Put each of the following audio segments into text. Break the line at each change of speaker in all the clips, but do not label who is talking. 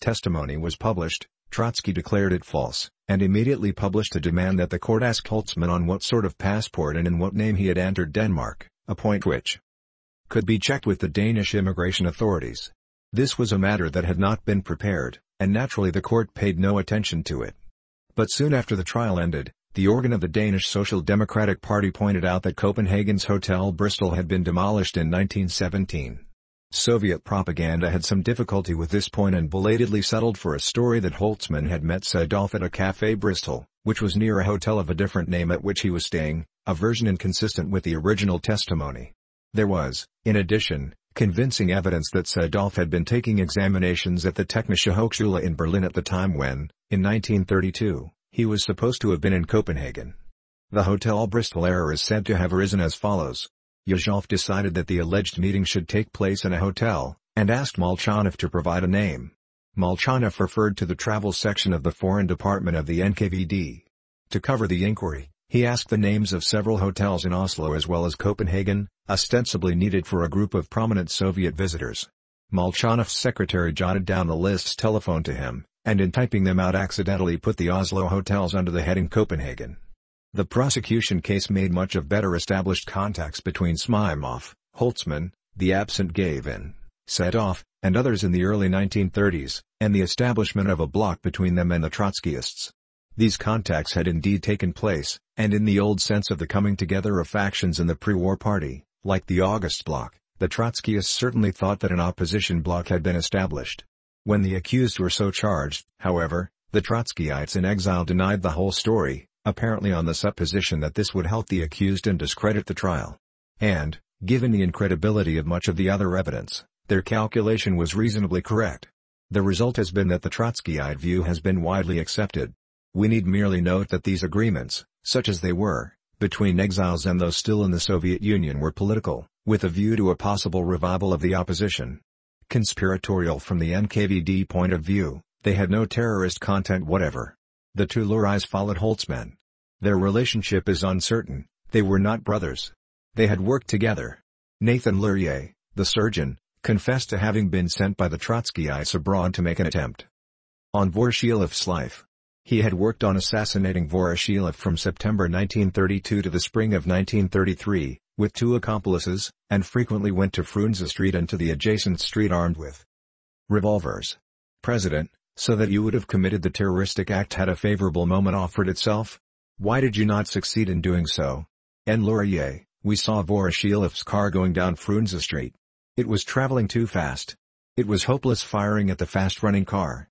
testimony was published, Trotsky declared it false, and immediately published a demand that the court ask Holtzman on what sort of passport and in what name he had entered Denmark, a point which could be checked with the Danish immigration authorities. This was a matter that had not been prepared, and naturally the court paid no attention to it. But soon after the trial ended, the organ of the Danish Social Democratic Party pointed out that Copenhagen's Hotel Bristol had been demolished in 1917. Soviet propaganda had some difficulty with this point and belatedly settled for a story that Holtzman had met Sedolf at a Café Bristol, which was near a hotel of a different name at which he was staying, a version inconsistent with the original testimony. There was, in addition, convincing evidence that Sedolf had been taking examinations at the Technische Hochschule in Berlin at the time when, in 1932, he was supposed to have been in Copenhagen. The Hotel Bristol error is said to have arisen as follows. Yezhov decided that the alleged meeting should take place in a hotel, and asked Molchanov to provide a name. Molchanov referred to the travel section of the Foreign Department of the NKVD. To cover the inquiry, he asked the names of several hotels in Oslo as well as Copenhagen, ostensibly needed for a group of prominent Soviet visitors. Molchanov's secretary jotted down the lists telephoned to him, and in typing them out accidentally put the Oslo hotels under the heading Copenhagen. The prosecution case made much of better established contacts between Smymov, Holtzman, the absent Gavin, Sedolf, and others in the early 1930s, and the establishment of a bloc between them and the Trotskyists. These contacts had indeed taken place, and in the old sense of the coming together of factions in the pre-war party, like the August Bloc, the Trotskyists certainly thought that an opposition bloc had been established. When the accused were so charged, however, the Trotskyites in exile denied the whole story, apparently on the supposition that this would help the accused and discredit the trial. And, given the incredibility of much of the other evidence, their calculation was reasonably correct. The result has been that the Trotskyite view has been widely accepted. We need merely note that these agreements, such as they were, between exiles and those still in the Soviet Union were political, with a view to a possible revival of the opposition. Conspiratorial from the NKVD point of view, they had no terrorist content whatever. The two Lurais followed Holtzman. Their relationship is uncertain, they were not brothers. They had worked together. Nathan Lurie, the surgeon, confessed to having been sent by the Trotskyites abroad to make an attempt on Voroshilov's life. He had worked on assassinating Voroshilov from September 1932 to the spring of 1933, with two accomplices, and frequently went to Frunze Street and to the adjacent street armed with revolvers. President, so that you would have committed the terroristic act had a favorable moment offered itself? Why did you not succeed in doing so? N. Laurier, we saw Voroshilov's car going down Frunze Street. It was traveling too fast. It was hopeless firing at the fast-running car.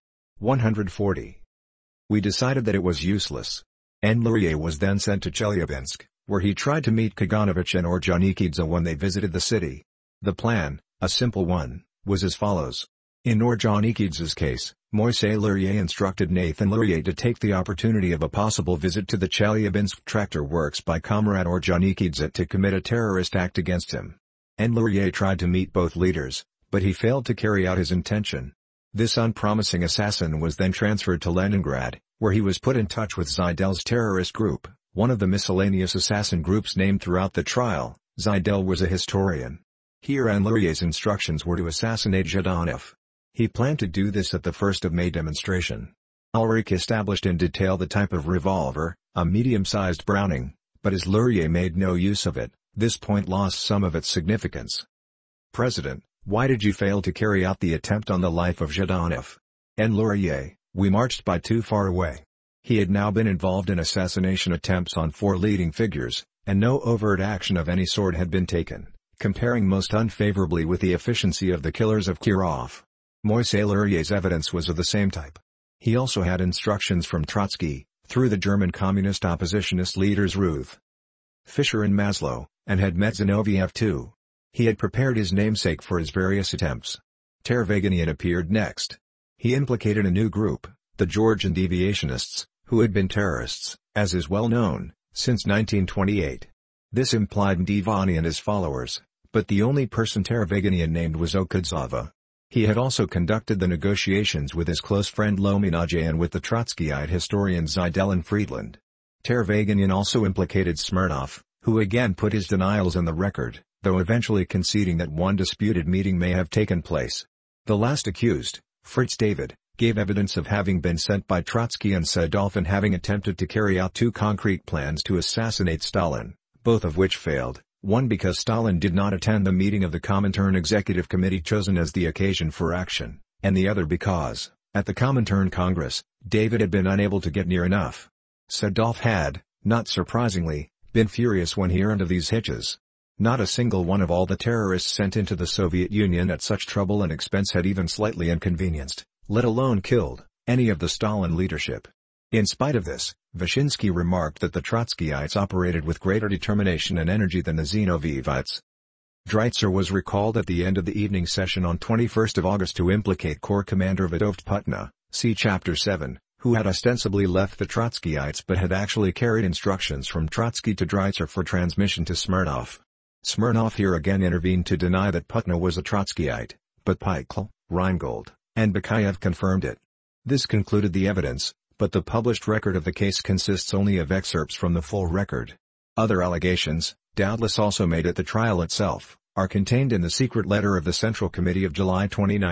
140. We decided that it was useless. N. Laurier was then sent to Chelyabinsk, where he tried to meet Kaganovich and Ordzhonikidze when they visited the city. The plan, a simple one, was as follows. In Ordzhonikidze's case, Moisey Lurie instructed Nathan Lurie to take the opportunity of a possible visit to the Chelyabinsk tractor works by Comrade Ordzhonikidze to commit a terrorist act against him. N. Lurie tried to meet both leaders, but he failed to carry out his intention. This unpromising assassin was then transferred to Leningrad, where he was put in touch with Zeidel's terrorist group, one of the miscellaneous assassin groups named throughout the trial. Zeidel was a historian. Here N. Lurie's instructions were to assassinate Zhdanov. He planned to do this at the 1st of May demonstration. Ulrich established in detail the type of revolver, a medium-sized Browning, but as Lurie made no use of it, this point lost some of its significance. President, why did you fail to carry out the attempt on the life of Zhdanov? N. Lurie, we marched by too far away. He had now been involved in assassination attempts on 4 leading figures, and no overt action of any sort had been taken, comparing most unfavorably with the efficiency of the killers of Kirov. Moisey Lurie's evidence was of the same type. He also had instructions from Trotsky, through the German communist oppositionist leaders Ruth Fischer and Maslow, and had met Zinoviev too. He had prepared his namesake for his various attempts. Tervaganian appeared next. He implicated a new group, the Georgian Deviationists, who had been terrorists, as is well known, since 1928. This implied Mdivani and his followers, but the only person Tervaganian named was Okudzava. He had also conducted the negotiations with his close friend Lominaje and with the Trotskyite historians Zeidel and Friedland. Tervaganian also implicated Smirnov, who again put his denials in the record, though eventually conceding that one disputed meeting may have taken place. The last accused, Fritz David, gave evidence of having been sent by Trotsky and Sedov and having attempted to carry out two concrete plans to assassinate Stalin, both of which failed, one because Stalin did not attend the meeting of the Comintern Executive Committee chosen as the occasion for action, and the other because, at the Comintern Congress, David had been unable to get near enough. Sedov had, not surprisingly, been furious when he earned of these hitches. Not a single one of all the terrorists sent into the Soviet Union at such trouble and expense had even slightly inconvenienced, let alone killed, any of the Stalin leadership. In spite of this, Vyshinsky remarked that the Trotskyites operated with greater determination and energy than the Zinovievite. Dreitzer was recalled at the end of the evening session on 21 August to implicate Corps Commander Vidovt Putna, see Chapter 7, who had ostensibly left the Trotskyites but had actually carried instructions from Trotsky to Dreitzer for transmission to Smirnov. Smirnov here again intervened to deny that Putna was a Trotskyite, but Pykel, Reingold, and Bakayev confirmed it. This concluded the evidence, but the published record of the case consists only of excerpts from the full record. Other allegations, doubtless also made at the trial itself, are contained in the secret letter of the Central Committee of July 29,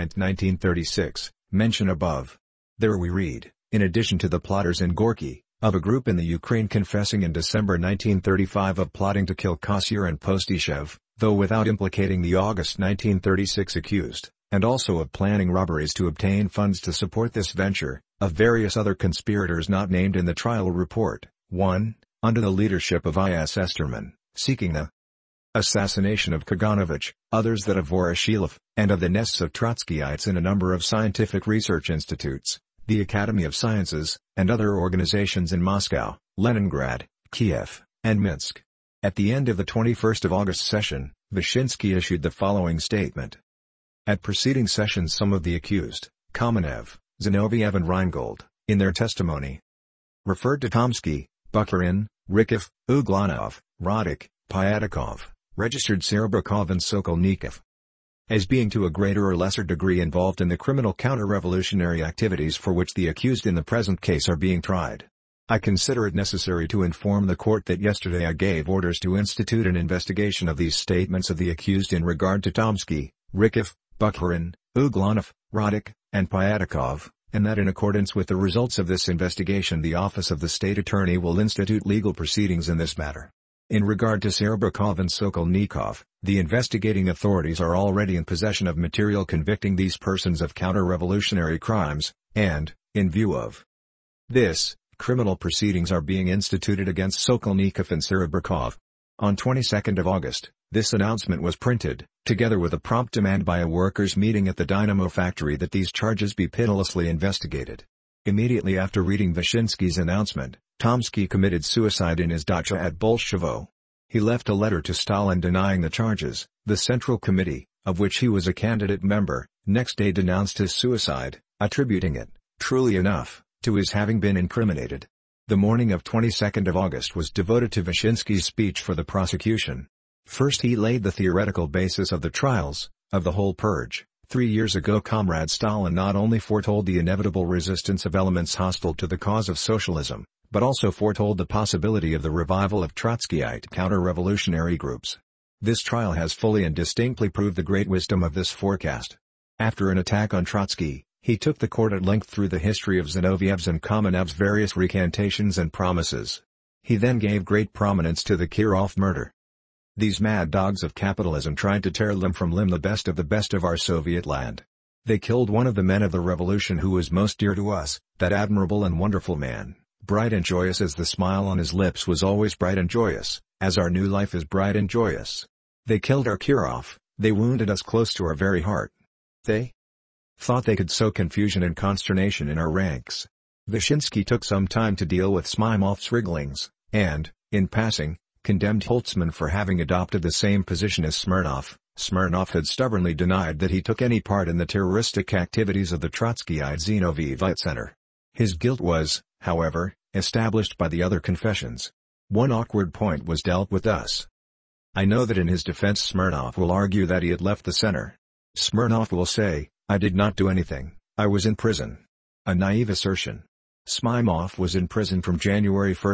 1936, mentioned above. There we read, in addition to the plotters in Gorky, of a group in the Ukraine confessing in December 1935 of plotting to kill Kosyr and Postishev, though without implicating the August 1936 accused, and also of planning robberies to obtain funds to support this venture, of various other conspirators not named in the trial report. 1. Under the leadership of I.S. Esterman, seeking the assassination of Kaganovich, others that of Voroshilov, and of the nests of Trotskyites in a number of scientific research institutes, the Academy of Sciences, and other organizations in Moscow, Leningrad, Kiev, and Minsk. At the end of the 21st of August session, Vyshinsky issued the following statement. At preceding sessions some of the accused, Kamenev, Zinoviev and Reingold, in their testimony, referred to Tomsky, Bukharin, Rykov, Uglanov, Roddick, Pyatakov, registered Serebryakov and Sokolnikov, as being to a greater or lesser degree involved in the criminal counter-revolutionary activities for which the accused in the present case are being tried. I consider it necessary to inform the court that yesterday I gave orders to institute an investigation of these statements of the accused in regard to Tomsky, Rykov, Bukharin, Uglanov, Roddick, and Pyatakov, and that in accordance with the results of this investigation the Office of the State Attorney will institute legal proceedings in this matter. In regard to Serebryakov and Sokolnikov, the investigating authorities are already in possession of material convicting these persons of counter-revolutionary crimes, and, in view of this, criminal proceedings are being instituted against Sokolnikov and Serebryakov. On 22nd of August, this announcement was printed, together with a prompt demand by a workers' meeting at the Dynamo factory that these charges be pitilessly investigated. Immediately after reading Vyshinsky's announcement, Tomsky committed suicide in his dacha at Bolshevo. He left a letter to Stalin denying the charges. The Central Committee, of which he was a candidate member, next day denounced his suicide, attributing it, truly enough, to his having been incriminated. The morning of 22nd of August was devoted to Vyshinsky's speech for the prosecution. First he laid the theoretical basis of the trials, of the whole purge. 3 years ago Comrade Stalin not only foretold the inevitable resistance of elements hostile to the cause of socialism, but also foretold the possibility of the revival of Trotskyite counter-revolutionary groups. This trial has fully and distinctly proved the great wisdom of this forecast. After an attack on Trotsky, he took the court at length through the history of Zinoviev's and Kamenev's various recantations and promises. He then gave great prominence to the Kirov murder. These mad dogs of capitalism tried to tear limb from limb the best of our Soviet land. They killed one of the men of the revolution who was most dear to us, that admirable and wonderful man, bright and joyous as the smile on his lips was always bright and joyous, as our new life is bright and joyous. They killed our Kirov, they wounded us close to our very heart. They thought they could sow confusion and consternation in our ranks. Vyshinsky took some time to deal with Smirnov's wrigglings, and, in passing, condemned Holtzman for having adopted the same position as Smirnov. Smirnov had stubbornly denied that he took any part in the terroristic activities of the Trotskyite Zinovievite Center. His guilt was, however, established by the other confessions. One awkward point was dealt with thus. I know that in his defense Smirnov will argue that he had left the center. Smirnov will say, I did not do anything, I was in prison. A naive assertion. Smirnov was in prison from January 1,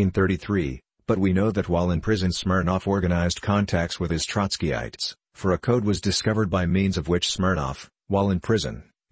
1933, but we know that while in prison Smirnov organized contacts with his Trotskyites, for a code was discovered by means of which Smirnov, while in prison,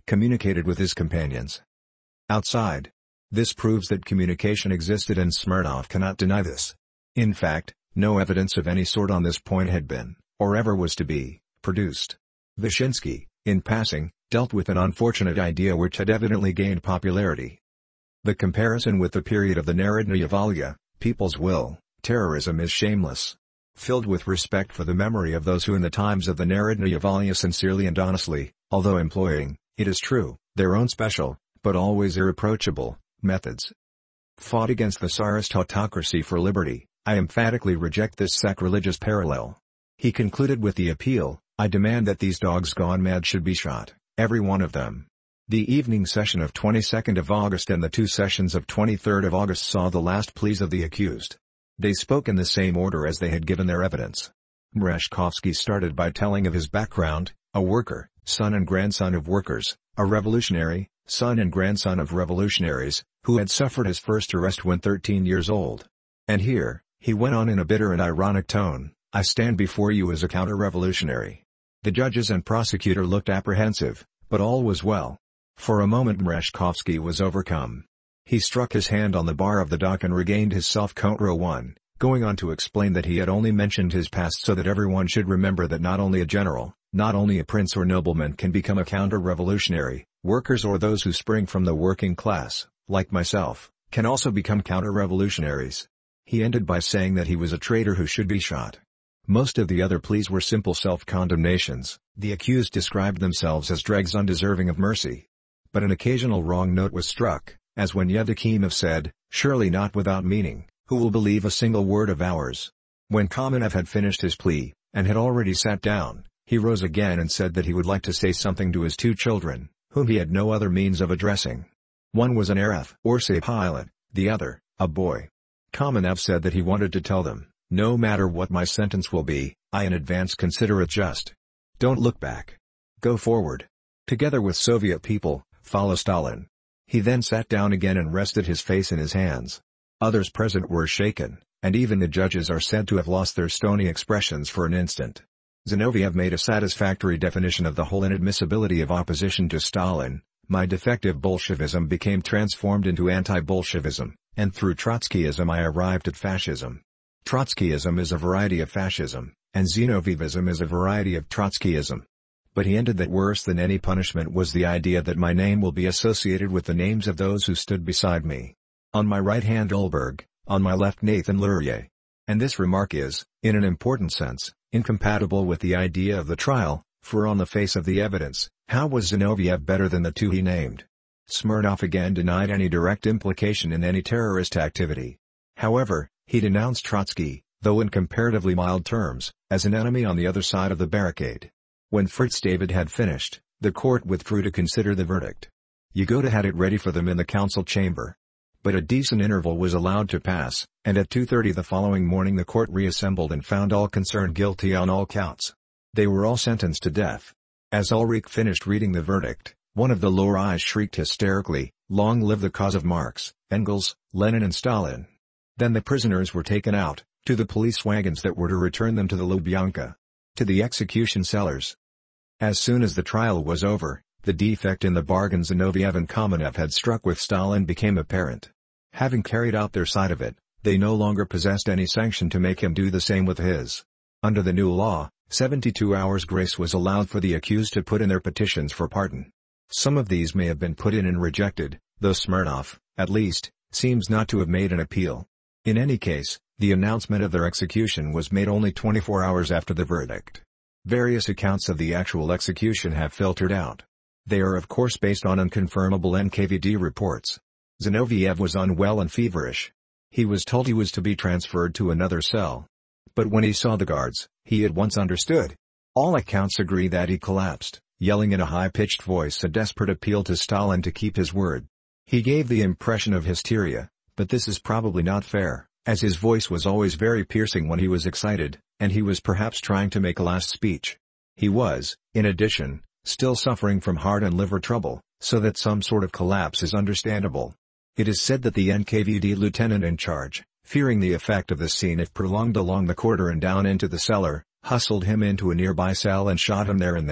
communicated with his companions outside. This proves that communication existed and Smirnov cannot deny this. In fact, no evidence of any sort on this point had been, or ever was to be, produced. Vyshinsky, in passing, dealt with an unfortunate idea which had evidently gained popularity. The comparison with the period of the Narodnaya Volya, people's will, terrorism is shameless. Filled with respect for the memory of those who in the times of the Narodnaya Volya sincerely and honestly, although employing, it is true, their own special, but always irreproachable, methods, fought against the Tsarist autocracy for liberty, I emphatically reject this sacrilegious parallel. He concluded with the appeal, I demand that these dogs gone mad should be shot, every one of them. The evening session of 22nd of August and the two sessions of 23rd of August saw the last pleas of the accused. They spoke in the same order as they had given their evidence. Merezhkovsky started by telling of his background, a worker, son and grandson of workers, a revolutionary, son and grandson of revolutionaries, who had suffered his first arrest when 13 years old. And here, he went on in a bitter and ironic tone, I stand before you as a counter-revolutionary. The judges and prosecutor looked apprehensive, but all was well. For a moment Merezhkovsky was overcome. He struck his hand on the bar of the dock and regained his self-control, going on to explain that he had only mentioned his past so that everyone should remember that not only a general, not only a prince or nobleman can become a counter-revolutionary, workers or those who spring from the working class, like myself, can also become counter-revolutionaries. He ended by saying that he was a traitor who should be shot. Most of the other pleas were simple self-condemnations. The accused described themselves as dregs undeserving of mercy. But an occasional wrong note was struck, as when Yevdokimov said, surely not without meaning, who will believe a single word of ours? When Kamenev had finished his plea, and had already sat down, he rose again and said that he would like to say something to his two children, whom he had no other means of addressing. One was an RF or say pilot, the other, a boy. Kamenev said that he wanted to tell them, no matter what my sentence will be, I in advance consider it just. Don't look back. Go forward. Together with Soviet people, follow Stalin. He then sat down again and rested his face in his hands. Others present were shaken, and even the judges are said to have lost their stony expressions for an instant. Zinoviev made a satisfactory definition of the whole inadmissibility of opposition to Stalin. My defective Bolshevism became transformed into anti-Bolshevism, and through Trotskyism I arrived at fascism. Trotskyism is a variety of fascism, and Zinovievism is a variety of Trotskyism. But he ended that worse than any punishment was the idea that my name will be associated with the names of those who stood beside me. On my right hand Ulberg, on my left Nathan Lurie. And this remark is, in an important sense, incompatible with the idea of the trial, for on the face of the evidence, how was Zinoviev better than the two he named? Smirnov again denied any direct implication in any terrorist activity. However, he denounced Trotsky, though in comparatively mild terms, as an enemy on the other side of the barricade. When Fritz David had finished, the court withdrew to consider the verdict. Yagoda had it ready for them in the council chamber. But a decent interval was allowed to pass, and at 2:30 the following morning the court reassembled and found all concerned guilty on all counts. They were all sentenced to death. As Ulrich finished reading the verdict, one of the lower eyes shrieked hysterically, "Long live the cause of Marx, Engels, Lenin and Stalin." Then the prisoners were taken out, to the police wagons that were to return them to the Lubyanka, to the execution cellars. As soon as the trial was over, the defect in the bargain Zinoviev and Kamenev had struck with Stalin became apparent. Having carried out their side of it, they no longer possessed any sanction to make him do the same with his. Under the new law, 72 hours grace was allowed for the accused to put in their petitions for pardon. Some of these may have been put in and rejected, though Smirnov, at least, seems not to have made an appeal. In any case, the announcement of their execution was made only 24 hours after the verdict. Various accounts of the actual execution have filtered out. They are of course based on unconfirmable NKVD reports. Zinoviev was unwell and feverish. He was told he was to be transferred to another cell. But when he saw the guards, he at once understood. All accounts agree that he collapsed, yelling in a high-pitched voice a desperate appeal to Stalin to keep his word. He gave the impression of hysteria, but this is probably not fair, as his voice was always very piercing when he was excited, and he was perhaps trying to make a last speech. He was, in addition, still suffering from heart and liver trouble, so that some sort of collapse is understandable. It is said that the NKVD lieutenant in charge, fearing the effect of the scene if prolonged along the corridor and down into the cellar, hustled him into a nearby cell and shot him there and then,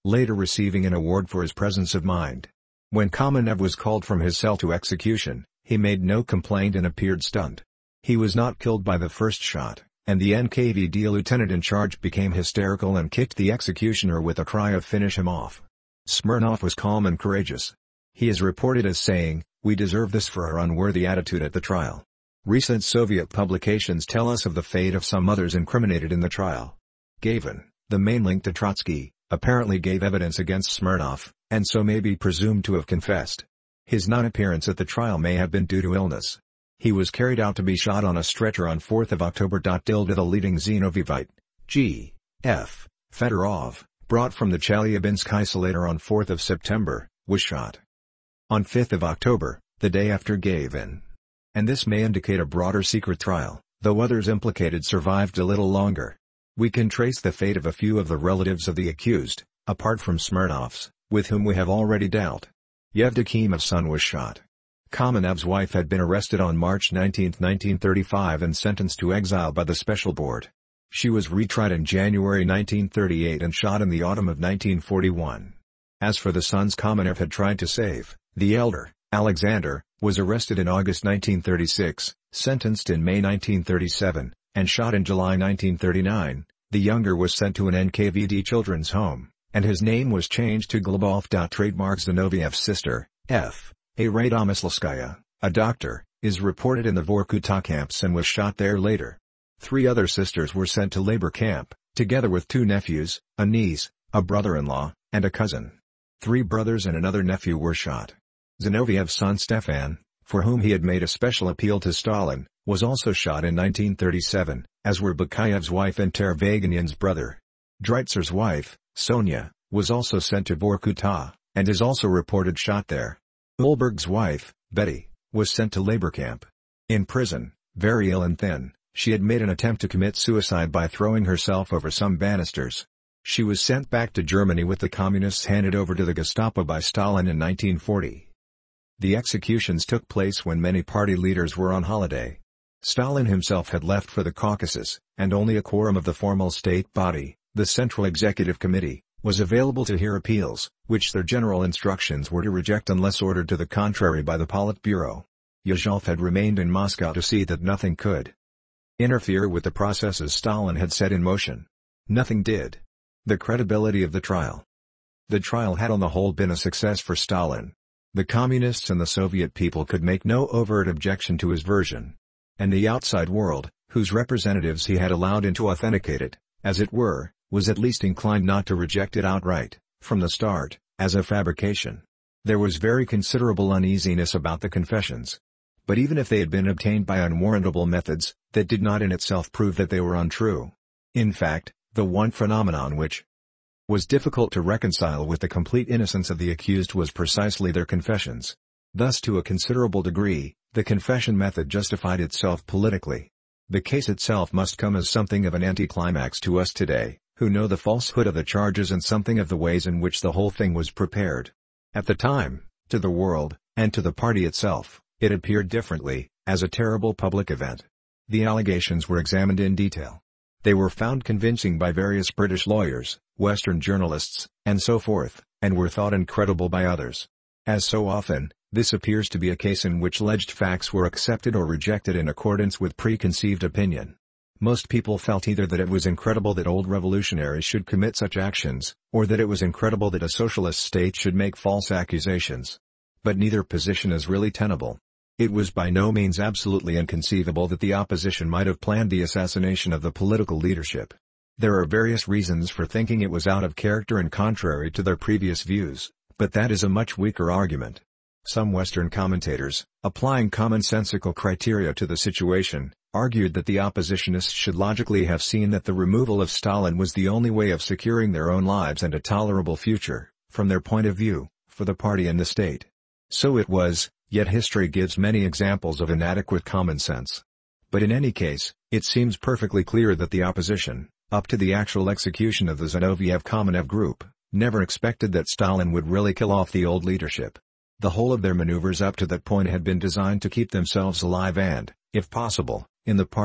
later receiving an award for his presence of mind. When Kamenev was called from his cell to execution, he made no complaint and appeared stunned. He was not killed by the first shot, and the NKVD lieutenant in charge became hysterical and kicked the executioner with a cry of "Finish him off." Smirnov was calm and courageous. He is reported as saying, "We deserve this for our unworthy attitude at the trial." Recent Soviet publications tell us of the fate of some others incriminated in the trial. Gavin, the main link to Trotsky, apparently gave evidence against Smirnov, and so may be presumed to have confessed. His non-appearance at the trial may have been due to illness. He was carried out to be shot on a stretcher on 4th of October. The leading Zinoviev, G. F. Fedorov, brought from the Chelyabinsk isolator on 4th of September, was shot on 5th of October, the day after Gavin. And this may indicate a broader secret trial, though others implicated survived a little longer. We can trace the fate of a few of the relatives of the accused, apart from Smirnov's, with whom we have already dealt. Yevdokimov's son was shot. Kamenev's wife had been arrested on March 19, 1935 and sentenced to exile by the Special Board. She was retried in January 1938 and shot in the autumn of 1941. As for the sons Kamenev had tried to save, the elder, Alexander, was arrested in August 1936, sentenced in May 1937, and shot in July 1939. The younger was sent to an NKVD children's home, and his name was changed to Glebov. Trademark Zinoviev's sister, F. A. Radomyslskaya, a doctor, is reported in the Vorkuta camps and was shot there later. 3 other sisters were sent to labor camp, together with 2 nephews, a niece, a brother-in-law, and a cousin. 3 brothers and another nephew were shot. Zinoviev's son Stefan, for whom he had made a special appeal to Stalin, was also shot in 1937, as were Bakayev's wife and Tervaganyan's brother. Dreitzer's wife, Sonia, was also sent to Vorkuta, and is also reported shot there. Ulberg's wife, Betty, was sent to labor camp. In prison, very ill and thin, she had made an attempt to commit suicide by throwing herself over some banisters. She was sent back to Germany with the communists handed over to the Gestapo by Stalin in 1940. The executions took place when many party leaders were on holiday. Stalin himself had left for the Caucasus, and only a quorum of the formal state body, the Central Executive Committee, was available to hear appeals, which their general instructions were to reject unless ordered to the contrary by the Politburo. Yezhov had remained in Moscow to see that nothing could interfere with the processes Stalin had set in motion. Nothing did. The credibility of the trial. The trial had on the whole been a success for Stalin. The Communists and the Soviet people could make no overt objection to his version. And the outside world, whose representatives he had allowed in to authenticate it, as it were, was at least inclined not to reject it outright, from the start, as a fabrication. There was very considerable uneasiness about the confessions. But even if they had been obtained by unwarrantable methods, that did not in itself prove that they were untrue. In fact, the one phenomenon which was difficult to reconcile with the complete innocence of the accused was precisely their confessions. Thus to a considerable degree, the confession method justified itself politically. The case itself must come as something of an anticlimax to us today, who know the falsehood of the charges and something of the ways in which the whole thing was prepared. At the time, to the world, and to the party itself, it appeared differently, as a terrible public event. The allegations were examined in detail. They were found convincing by various British lawyers, Western journalists, and so forth, and were thought incredible by others. As so often, this appears to be a case in which alleged facts were accepted or rejected in accordance with preconceived opinion. Most people felt either that it was incredible that old revolutionaries should commit such actions, or that it was incredible that a socialist state should make false accusations. But neither position is really tenable. It was by no means absolutely inconceivable that the opposition might have planned the assassination of the political leadership. There are various reasons for thinking it was out of character and contrary to their previous views, but that is a much weaker argument. Some Western commentators, applying commonsensical criteria to the situation, argued that the oppositionists should logically have seen that the removal of Stalin was the only way of securing their own lives and a tolerable future, from their point of view, for the party and the state. So it was, yet history gives many examples of inadequate common sense. But in any case, it seems perfectly clear that the opposition, up to the actual execution of the Zinoviev-Kamenev group, never expected that Stalin would really kill off the old leadership. The whole of their maneuvers up to that point had been designed to keep themselves alive and, if possible, in the party,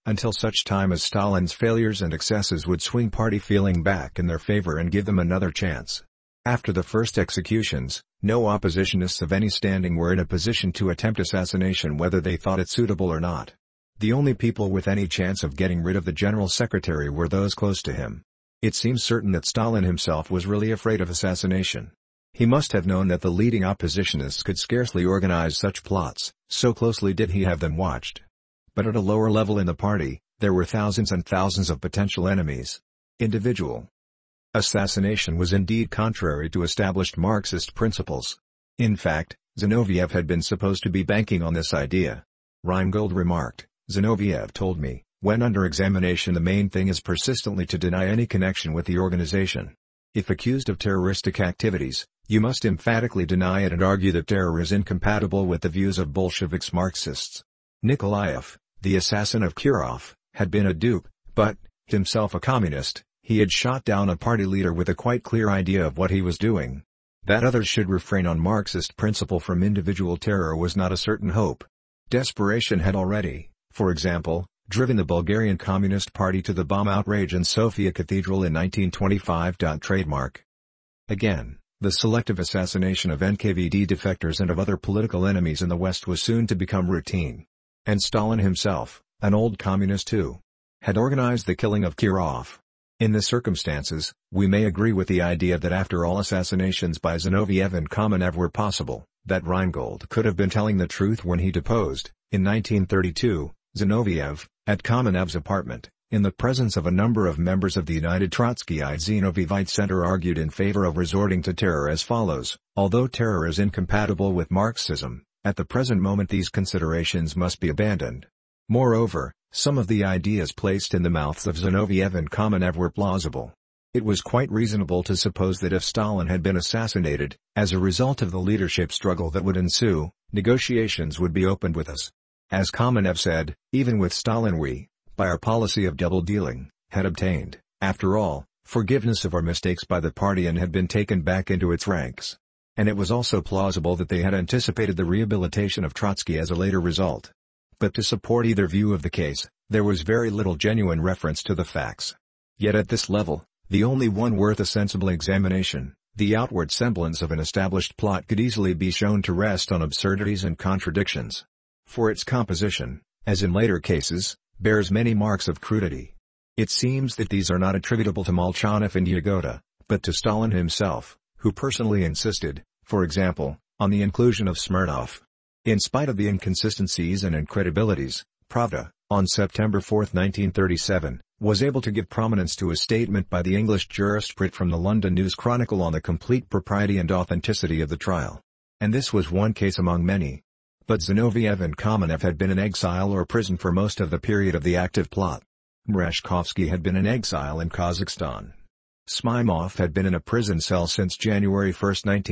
until such time as Stalin's failures and excesses would swing party feeling back in their favor and give them another chance. After the first executions, no oppositionists of any standing were in a position to attempt assassination whether they thought it suitable or not. The only people with any chance of getting rid of the General Secretary were those close to him. It seems certain that Stalin himself was really afraid of assassination. He must have known that the leading oppositionists could scarcely organize such plots, so closely did he have them watched. But at a lower level in the party, there were thousands and thousands of potential enemies. Individual assassination was indeed contrary to established Marxist principles. In fact, Zinoviev had been supposed to be banking on this idea. Reingold remarked, "Zinoviev told me, when under examination the main thing is persistently to deny any connection with the organization. If accused of terroristic activities, you must emphatically deny it and argue that terror is incompatible with the views of Bolsheviks Marxists." Nikolaev, the assassin of Kirov, had been a dupe, but, himself a communist, he had shot down a party leader with a quite clear idea of what he was doing. That others should refrain on Marxist principle from individual terror was not a certain hope. Desperation had already, for example, driven the Bulgarian Communist Party to the bomb outrage in Sofia Cathedral in 1925. Trademark. Again, the selective assassination of NKVD defectors and of other political enemies in the West was soon to become routine. And Stalin himself, an old communist too, had organized the killing of Kirov. In the circumstances, we may agree with the idea that after all assassinations by Zinoviev and Kamenev were possible, that Reingold could have been telling the truth when he deposed, in 1932, Zinoviev, at Kamenev's apartment, in the presence of a number of members of the United Trotskyite Zinoviev Center, argued in favor of resorting to terror as follows: although terror is incompatible with Marxism, at the present moment these considerations must be abandoned. Moreover, some of the ideas placed in the mouths of Zinoviev and Kamenev were plausible. It was quite reasonable to suppose that if Stalin had been assassinated, as a result of the leadership struggle that would ensue, negotiations would be opened with us. As Kamenev said, even with Stalin we, by our policy of double-dealing, had obtained, after all, forgiveness of our mistakes by the party and had been taken back into its ranks. And it was also plausible that they had anticipated the rehabilitation of Trotsky as a later result. But to support either view of the case, there was very little genuine reference to the facts. Yet at this level, the only one worth a sensible examination, the outward semblance of an established plot could easily be shown to rest on absurdities and contradictions. For its composition, as in later cases, bears many marks of crudity. It seems that these are not attributable to Molchanov and Yagoda, but to Stalin himself, who personally insisted, for example, on the inclusion of Smirnov. In spite of the inconsistencies and incredibilities, Pravda, on September 4, 1937, was able to give prominence to a statement by the English jurist Pritt from the London News Chronicle on the complete propriety and authenticity of the trial. And this was one case among many. But Zinoviev and Kamenev had been in exile or prison for most of the period of the active plot. Merezhkovsky had been in exile in Kazakhstan. Smymov had been in a prison cell since January 1,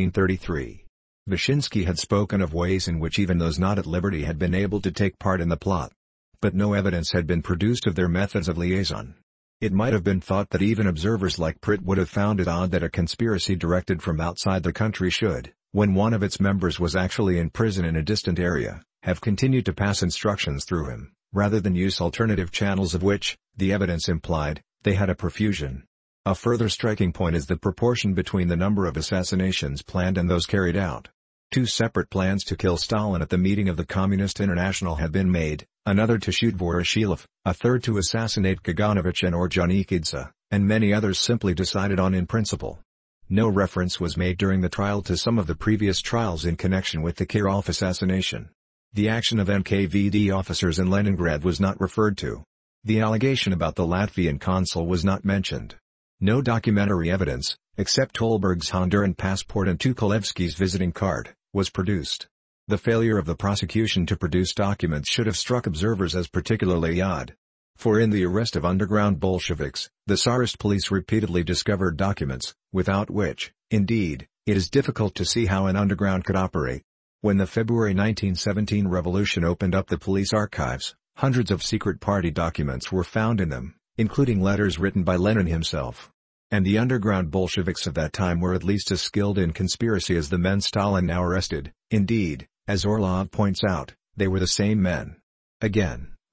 1933. Vyshinsky had spoken of ways in which even those not at liberty had been able to take part in the plot. But no evidence had been produced of their methods of liaison. It might have been thought that even observers like Pritt would have found it odd that a conspiracy directed from outside the country should, when one of its members was actually in prison in a distant area, have continued to pass instructions through him, rather than use alternative channels of which, the evidence implied, they had a profusion. A further striking point is the proportion between the number of assassinations planned and those carried out. 2 separate plans to kill Stalin at the meeting of the Communist International had been made, another to shoot Voroshilov, a third to assassinate Kaganovich and Ordzhonikidze, and many others simply decided on in principle. No reference was made during the trial to some of the previous trials in connection with the Kirov assassination. The action of NKVD officers in Leningrad was not referred to. The allegation about the Latvian consul was not mentioned. No documentary evidence, except Tolberg's Honduran passport and Tukolevsky's visiting card, was produced. The failure of the prosecution to produce documents should have struck observers as particularly odd. For in the arrest of underground Bolsheviks, the Tsarist police repeatedly discovered documents, without which, indeed, it is difficult to see how an underground could operate. When the February 1917 revolution opened up the police archives, hundreds of secret party documents were found in them, including letters written by Lenin himself. And the underground Bolsheviks of that time were at least as skilled in conspiracy as the men Stalin now arrested. Indeed, as Orlov points out, they were the same men. Again,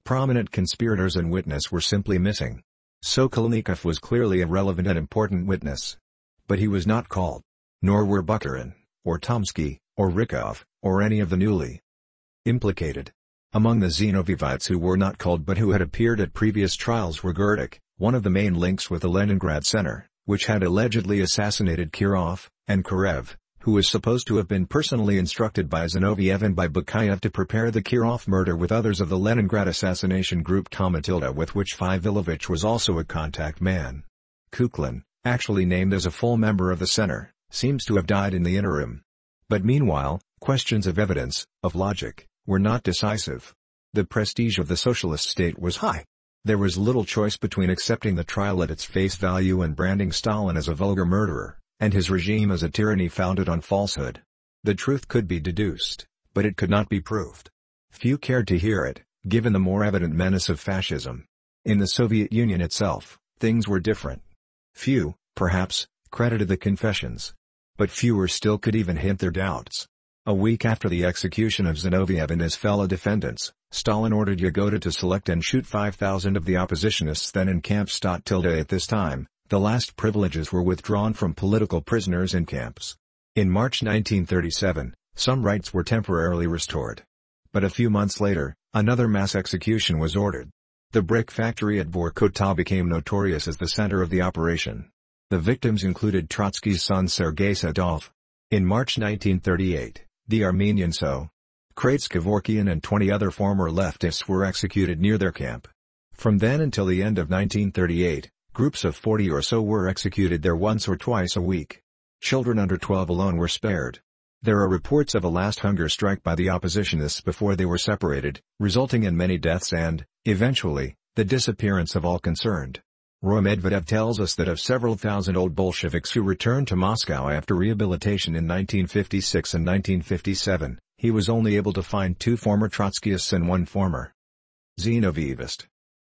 Prominent conspirators and witness were simply missing. Sokolnikov was clearly a relevant and important witness. But he was not called. Nor were Bukharin, or Tomsky, or Rykov, or any of the newly implicated. Among the Zinovivites who were not called but who had appeared at previous trials were Gurdik, one of the main links with the Leningrad Center, which had allegedly assassinated Kirov, and Karev, who was supposed to have been personally instructed by Zinoviev and by Bakayev to prepare the Kirov murder with others of the Leningrad assassination group Tomatilda, with which Fyfilovich was also a contact man. Kuklin, actually named as a full member of the center, seems to have died in the interim. But meanwhile, questions of evidence, of logic, were not decisive. The prestige of the socialist state was high. There was little choice between accepting the trial at its face value and branding Stalin as a vulgar murderer, and his regime as a tyranny founded on falsehood. The truth could be deduced, but it could not be proved. Few cared to hear it, given the more evident menace of fascism. In the Soviet Union itself, things were different. Few, perhaps, credited the confessions. But fewer still could even hint their doubts. A week after the execution of Zinoviev and his fellow defendants, Stalin ordered Yagoda to select and shoot 5,000 of the oppositionists then in camps. At this time, the last privileges were withdrawn from political prisoners in camps. In March 1937, some rights were temporarily restored. But a few months later, another mass execution was ordered. The brick factory at Vorkuta became notorious as the center of the operation. The victims included Trotsky's son Sergei Sedov. In March 1938, the Armenian Kretz-Kevorkian and 20 other former leftists were executed near their camp. From then until the end of 1938, groups of 40 or so were executed there once or twice a week. Children under 12 alone were spared. There are reports of a last hunger strike by the oppositionists before they were separated, resulting in many deaths and, eventually, the disappearance of all concerned. Roy Medvedev tells us that of several thousand old Bolsheviks who returned to Moscow after rehabilitation in 1956 and 1957, he was only able to find 2 former Trotskyists and 1 former Zinovievist.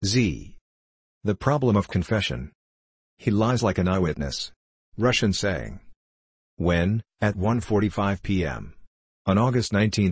Z. The problem of confession. He lies like an eyewitness. Russian saying. When, at 1:45 p.m. on August 19,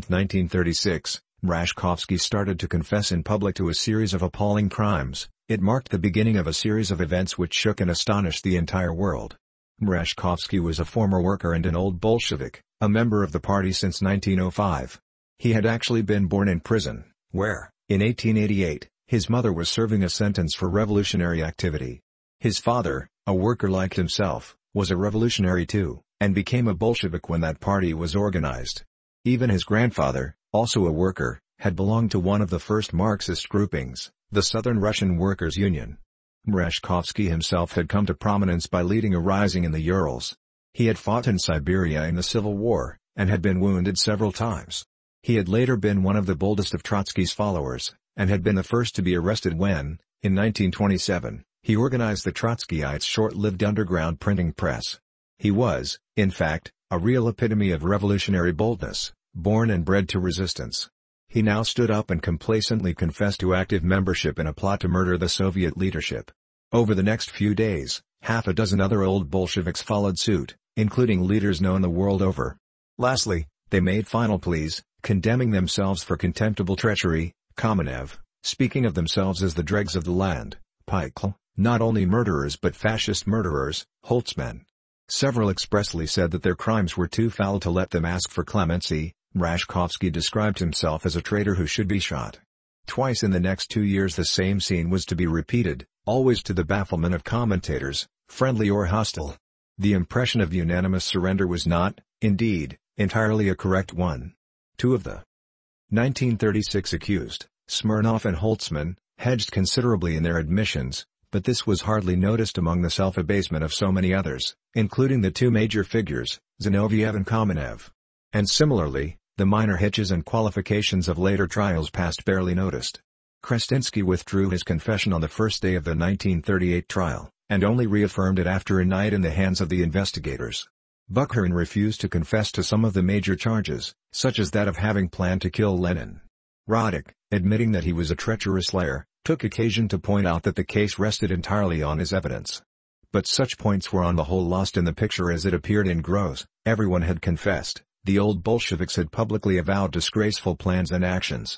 1936, Mrashkovsky started to confess in public to a series of appalling crimes, it marked the beginning of a series of events which shook and astonished the entire world. Mrashkovsky was a former worker and an old Bolshevik, a member of the party since 1905. He had actually been born in prison, where, in 1888, his mother was serving a sentence for revolutionary activity. His father, a worker like himself, was a revolutionary too, and became a Bolshevik when that party was organized. Even his grandfather, also a worker, had belonged to one of the first Marxist groupings, the Southern Russian Workers' Union. Mrashkovsky himself had come to prominence by leading a rising in the Urals. He had fought in Siberia in the Civil War, and had been wounded several times. He had later been one of the boldest of Trotsky's followers, and had been the first to be arrested when, in 1927, he organized the Trotskyites' short-lived underground printing press. He was, in fact, a real epitome of revolutionary boldness, born and bred to resistance. He now stood up and complacently confessed to active membership in a plot to murder the Soviet leadership. Over the next few days, half a dozen other old Bolsheviks followed suit, including leaders known the world over. Lastly, they made final pleas, condemning themselves for contemptible treachery. Kamenev, speaking of themselves as the dregs of the land, Pikl, not only murderers but fascist murderers, Holtzman. Several expressly said that their crimes were too foul to let them ask for clemency. Mrashkovsky described himself as a traitor who should be shot. Twice in the next 2 years the same scene was to be repeated, always to the bafflement of commentators, friendly or hostile. The impression of unanimous surrender was not, indeed, entirely a correct one. 2 of the 1936 accused, Smirnov and Holtzman, hedged considerably in their admissions, but this was hardly noticed among the self-abasement of so many others, including the 2 major figures, Zinoviev and Kamenev. And similarly, the minor hitches and qualifications of later trials passed barely noticed. Krestinsky withdrew his confession on the first day of the 1938 trial, and only reaffirmed it after a night in the hands of the investigators. Bukharin refused to confess to some of the major charges, such as that of having planned to kill Lenin. Roddick, admitting that he was a treacherous liar, took occasion to point out that the case rested entirely on his evidence. But such points were on the whole lost in the picture as it appeared in Gross. Everyone had confessed. The old Bolsheviks had publicly avowed disgraceful plans and actions.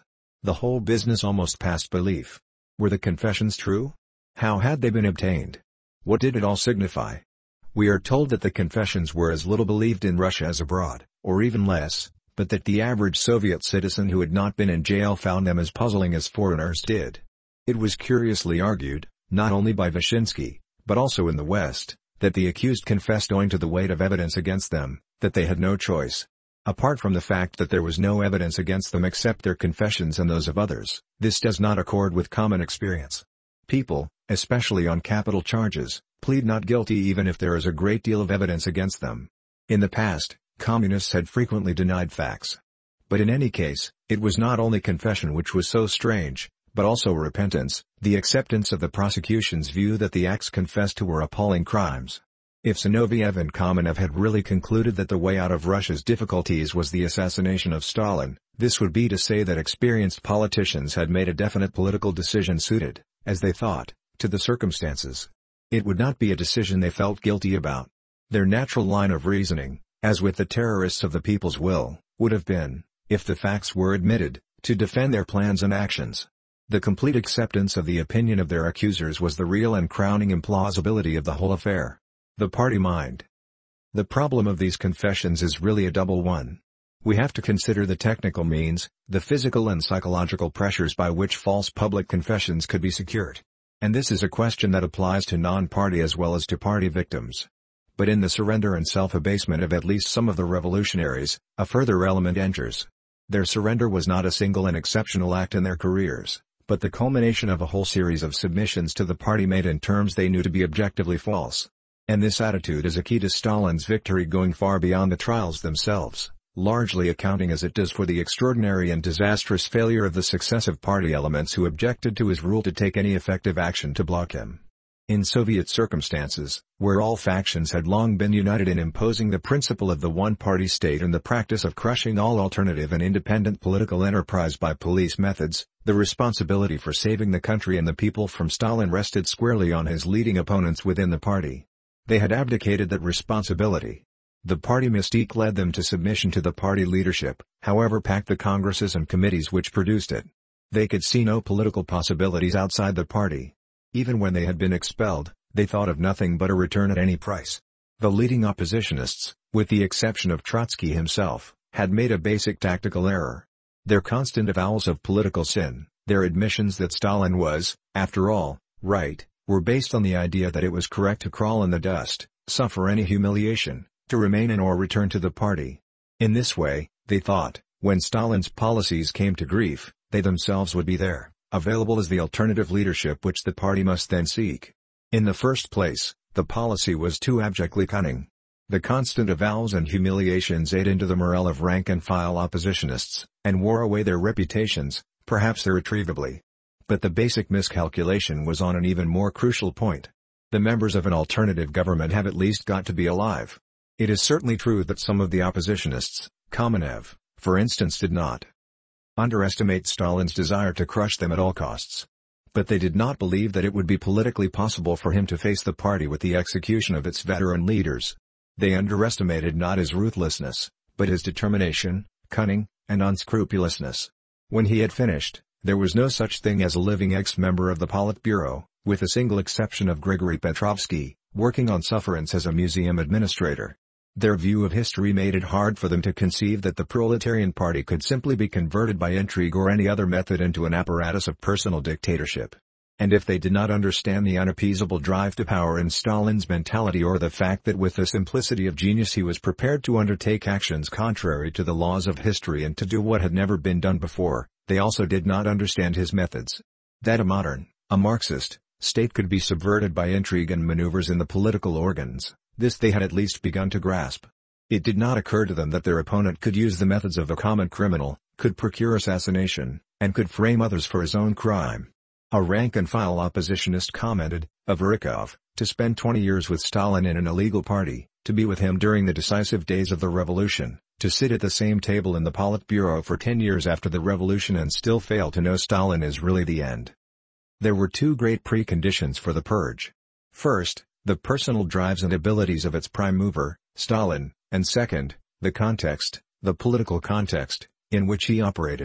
The whole business almost passed belief. Were the confessions true? How had they been obtained? What did it all signify? We are told that the confessions were as little believed in Russia as abroad, or even less, but that the average Soviet citizen who had not been in jail found them as puzzling as foreigners did. It was curiously argued, not only by Vyshinsky, but also in the West, that the accused confessed owing to the weight of evidence against them, that they had no choice. Apart from the fact that there was no evidence against them except their confessions and those of others, this does not accord with common experience. People, especially on capital charges, plead not guilty even if there is a great deal of evidence against them. In the past, communists had frequently denied facts. But in any case, it was not only confession which was so strange, but also repentance, the acceptance of the prosecution's view that the acts confessed to were appalling crimes. If Zinoviev and Kamenev had really concluded that the way out of Russia's difficulties was the assassination of Stalin, this would be to say that experienced politicians had made a definite political decision suited, as they thought, to the circumstances. It would not be a decision they felt guilty about. Their natural line of reasoning, as with the terrorists of the people's will, would have been, if the facts were admitted, to defend their plans and actions. The complete acceptance of the opinion of their accusers was the real and crowning implausibility of the whole affair. The party mind. The problem of these confessions is really a double one. We have to consider the technical means, the physical and psychological pressures by which false public confessions could be secured. And this is a question that applies to non-party as well as to party victims. But in the surrender and self-abasement of at least some of the revolutionaries, a further element enters. Their surrender was not a single and exceptional act in their careers, but the culmination of a whole series of submissions to the party made in terms they knew to be objectively false. And this attitude is a key to Stalin's victory, going far beyond the trials themselves, largely accounting as it does for the extraordinary and disastrous failure of the successive party elements who objected to his rule to take any effective action to block him. In Soviet circumstances, where all factions had long been united in imposing the principle of the one-party state and the practice of crushing all alternative and independent political enterprise by police methods, the responsibility for saving the country and the people from Stalin rested squarely on his leading opponents within the party. They had abdicated that responsibility. The party mystique led them to submission to the party leadership, however packed the congresses and committees which produced it. They could see no political possibilities outside the party. Even when they had been expelled, they thought of nothing but a return at any price. The leading oppositionists, with the exception of Trotsky himself, had made a basic tactical error. Their constant avowals of political sin, their admissions that Stalin was, after all, right, were based on the idea that it was correct to crawl in the dust, suffer any humiliation, to remain in or return to the party. In this way, they thought, when Stalin's policies came to grief, they themselves would be there, available as the alternative leadership which the party must then seek. In the first place, the policy was too abjectly cunning. The constant avowals and humiliations ate into the morale of rank-and-file oppositionists, and wore away their reputations, perhaps irretrievably. But the basic miscalculation was on an even more crucial point. The members of an alternative government have at least got to be alive. It is certainly true that some of the oppositionists, Kamenev, for instance, did not underestimate Stalin's desire to crush them at all costs. But they did not believe that it would be politically possible for him to face the party with the execution of its veteran leaders. They underestimated not his ruthlessness, but his determination, cunning, and unscrupulousness. When he had finished, there was no such thing as a living ex-member of the Politburo, with a single exception of Grigory Petrovsky, working on sufferance as a museum administrator. Their view of history made it hard for them to conceive that the proletarian party could simply be converted by intrigue or any other method into an apparatus of personal dictatorship. And if they did not understand the unappeasable drive to power in Stalin's mentality, or the fact that with the simplicity of genius he was prepared to undertake actions contrary to the laws of history and to do what had never been done before, they also did not understand his methods. That a Marxist, state could be subverted by intrigue and maneuvers in the political organs, this they had at least begun to grasp. It did not occur to them that their opponent could use the methods of a common criminal, could procure assassination, and could frame others for his own crime. A rank-and-file oppositionist commented, of Rykov, to spend 20 years with Stalin in an illegal party, to be with him during the decisive days of the revolution, to sit at the same table in the Politburo for 10 years after the revolution and still fail to know Stalin is really the end. There were two great preconditions for the purge. First, the personal drives and abilities of its prime mover, Stalin, and second, the context, the political context, in which he operated.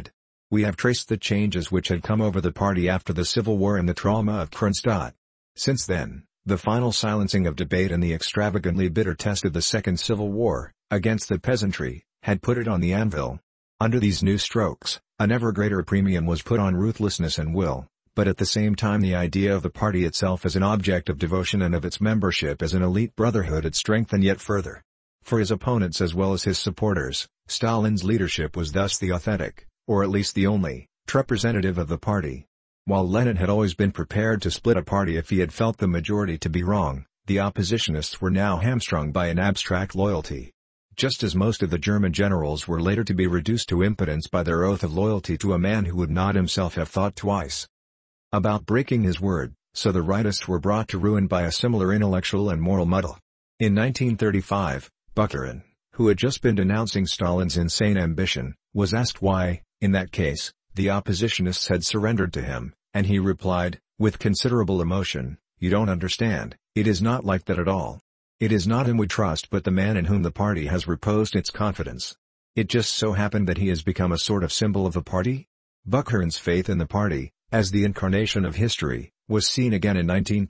We have traced the changes which had come over the party after the civil war and the trauma of Kronstadt. Since then, the final silencing of debate and the extravagantly bitter test of the Second Civil War, against the peasantry, had put it on the anvil. Under these new strokes, an ever greater premium was put on ruthlessness and will, but at the same time the idea of the party itself as an object of devotion and of its membership as an elite brotherhood had strengthened yet further. For his opponents as well as his supporters, Stalin's leadership was thus the authentic, or at least the only, representative of the party. While Lenin had always been prepared to split a party if he had felt the majority to be wrong, the oppositionists were now hamstrung by an abstract loyalty. Just as most of the German generals were later to be reduced to impotence by their oath of loyalty to a man who would not himself have thought twice about breaking his word, so the rightists were brought to ruin by a similar intellectual and moral muddle. In 1935, Bukharin, who had just been denouncing Stalin's insane ambition, was asked why, in that case, the oppositionists had surrendered to him, and he replied, with considerable emotion, "You don't understand, it is not like that at all. It is not him we trust but the man in whom the party has reposed its confidence. It just so happened that he has become a sort of symbol of the party?" Bukharin's faith in the party, as the incarnation of history, was seen again in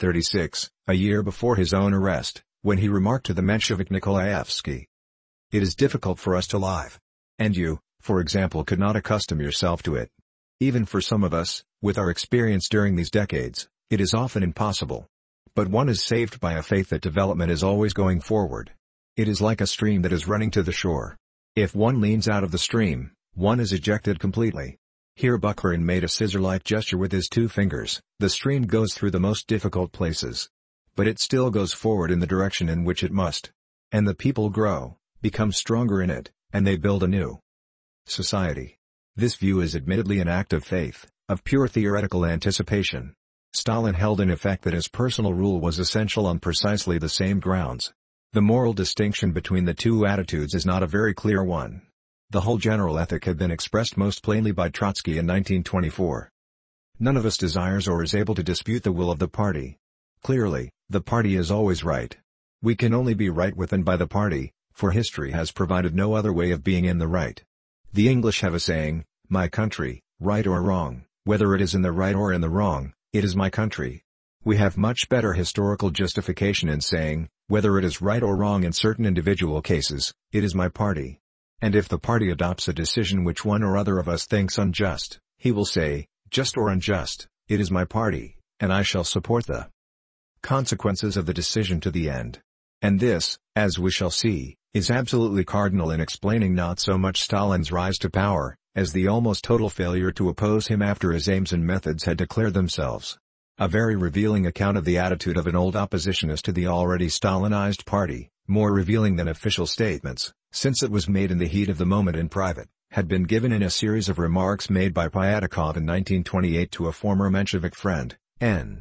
1936, a year before his own arrest, when he remarked to the Menshevik Nikolaevsky, "It is difficult for us to live. And you, for example, could not accustom yourself to it. Even for some of us, with our experience during these decades, it is often impossible. But one is saved by a faith that development is always going forward. It is like a stream that is running to the shore. If one leans out of the stream, one is ejected completely." Here Bukharin made a scissor-like gesture with his two fingers. The stream goes through the most difficult places. But it still goes forward in the direction in which it must. And the people grow, become stronger in it, and they build a new society. This view is admittedly an act of faith, of pure theoretical anticipation. Stalin held in effect that his personal rule was essential on precisely the same grounds. The moral distinction between the two attitudes is not a very clear one. The whole general ethic had been expressed most plainly by Trotsky in 1924. None of us desires or is able to dispute the will of the party. Clearly, the party is always right. We can only be right with and by the party, for history has provided no other way of being in the right. The English have a saying, "My country, right or wrong, whether it is in the right or in the wrong, it is my country." We have much better historical justification in saying, whether it is right or wrong in certain individual cases, it is my party. And if the party adopts a decision which one or other of us thinks unjust, he will say, just or unjust, it is my party, and I shall support the consequences of the decision to the end. And this, as we shall see, is absolutely cardinal in explaining not so much Stalin's rise to power, as the almost total failure to oppose him after his aims and methods had declared themselves. A very revealing account of the attitude of an old oppositionist to the already Stalinized party, more revealing than official statements, since it was made in the heat of the moment in private, had been given in a series of remarks made by Pyatakov in 1928 to a former Menshevik friend, N.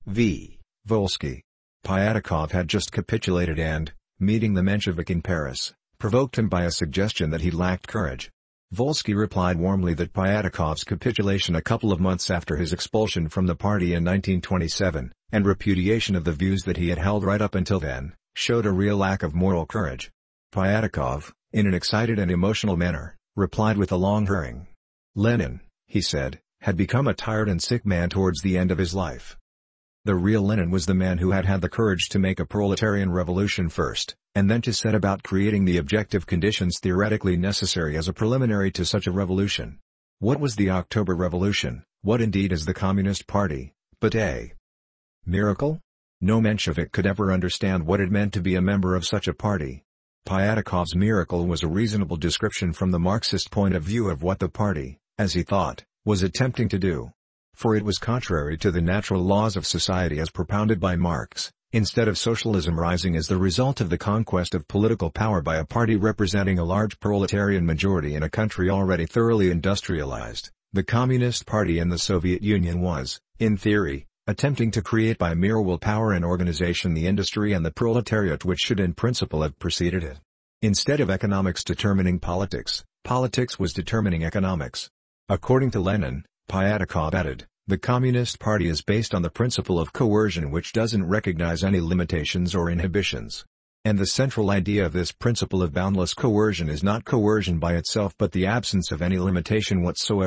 V. Volsky. Pyatakov had just capitulated and, meeting the Menshevik in Paris, provoked him by a suggestion that he lacked courage. Volsky replied warmly that Pyatakov's capitulation a couple of months after his expulsion from the party in 1927, and repudiation of the views that he had held right up until then, showed a real lack of moral courage. Pyatakov, in an excited and emotional manner, replied with a long harangue. Lenin, he said, had become a tired and sick man towards the end of his life. The real Lenin was the man who had had the courage to make a proletarian revolution first, and then to set about creating the objective conditions theoretically necessary as a preliminary to such a revolution. What was the October Revolution, what indeed is the Communist Party, but a miracle? No Menshevik could ever understand what it meant to be a member of such a party. Pyatakov's miracle was a reasonable description from the Marxist point of view of what the party, as he thought, was attempting to do. For it was contrary to the natural laws of society as propounded by Marx, instead of socialism rising as the result of the conquest of political power by a party representing a large proletarian majority in a country already thoroughly industrialized, the Communist Party in the Soviet Union was, in theory, attempting to create by mere willpower and organization the industry and the proletariat which should in principle have preceded it. Instead of economics determining politics, politics was determining economics. According to Lenin, Pyatakov added, the Communist Party is based on the principle of coercion which doesn't recognize any limitations or inhibitions. And the central idea of this principle of boundless coercion is not coercion by itself but the absence of any limitation whatsoever,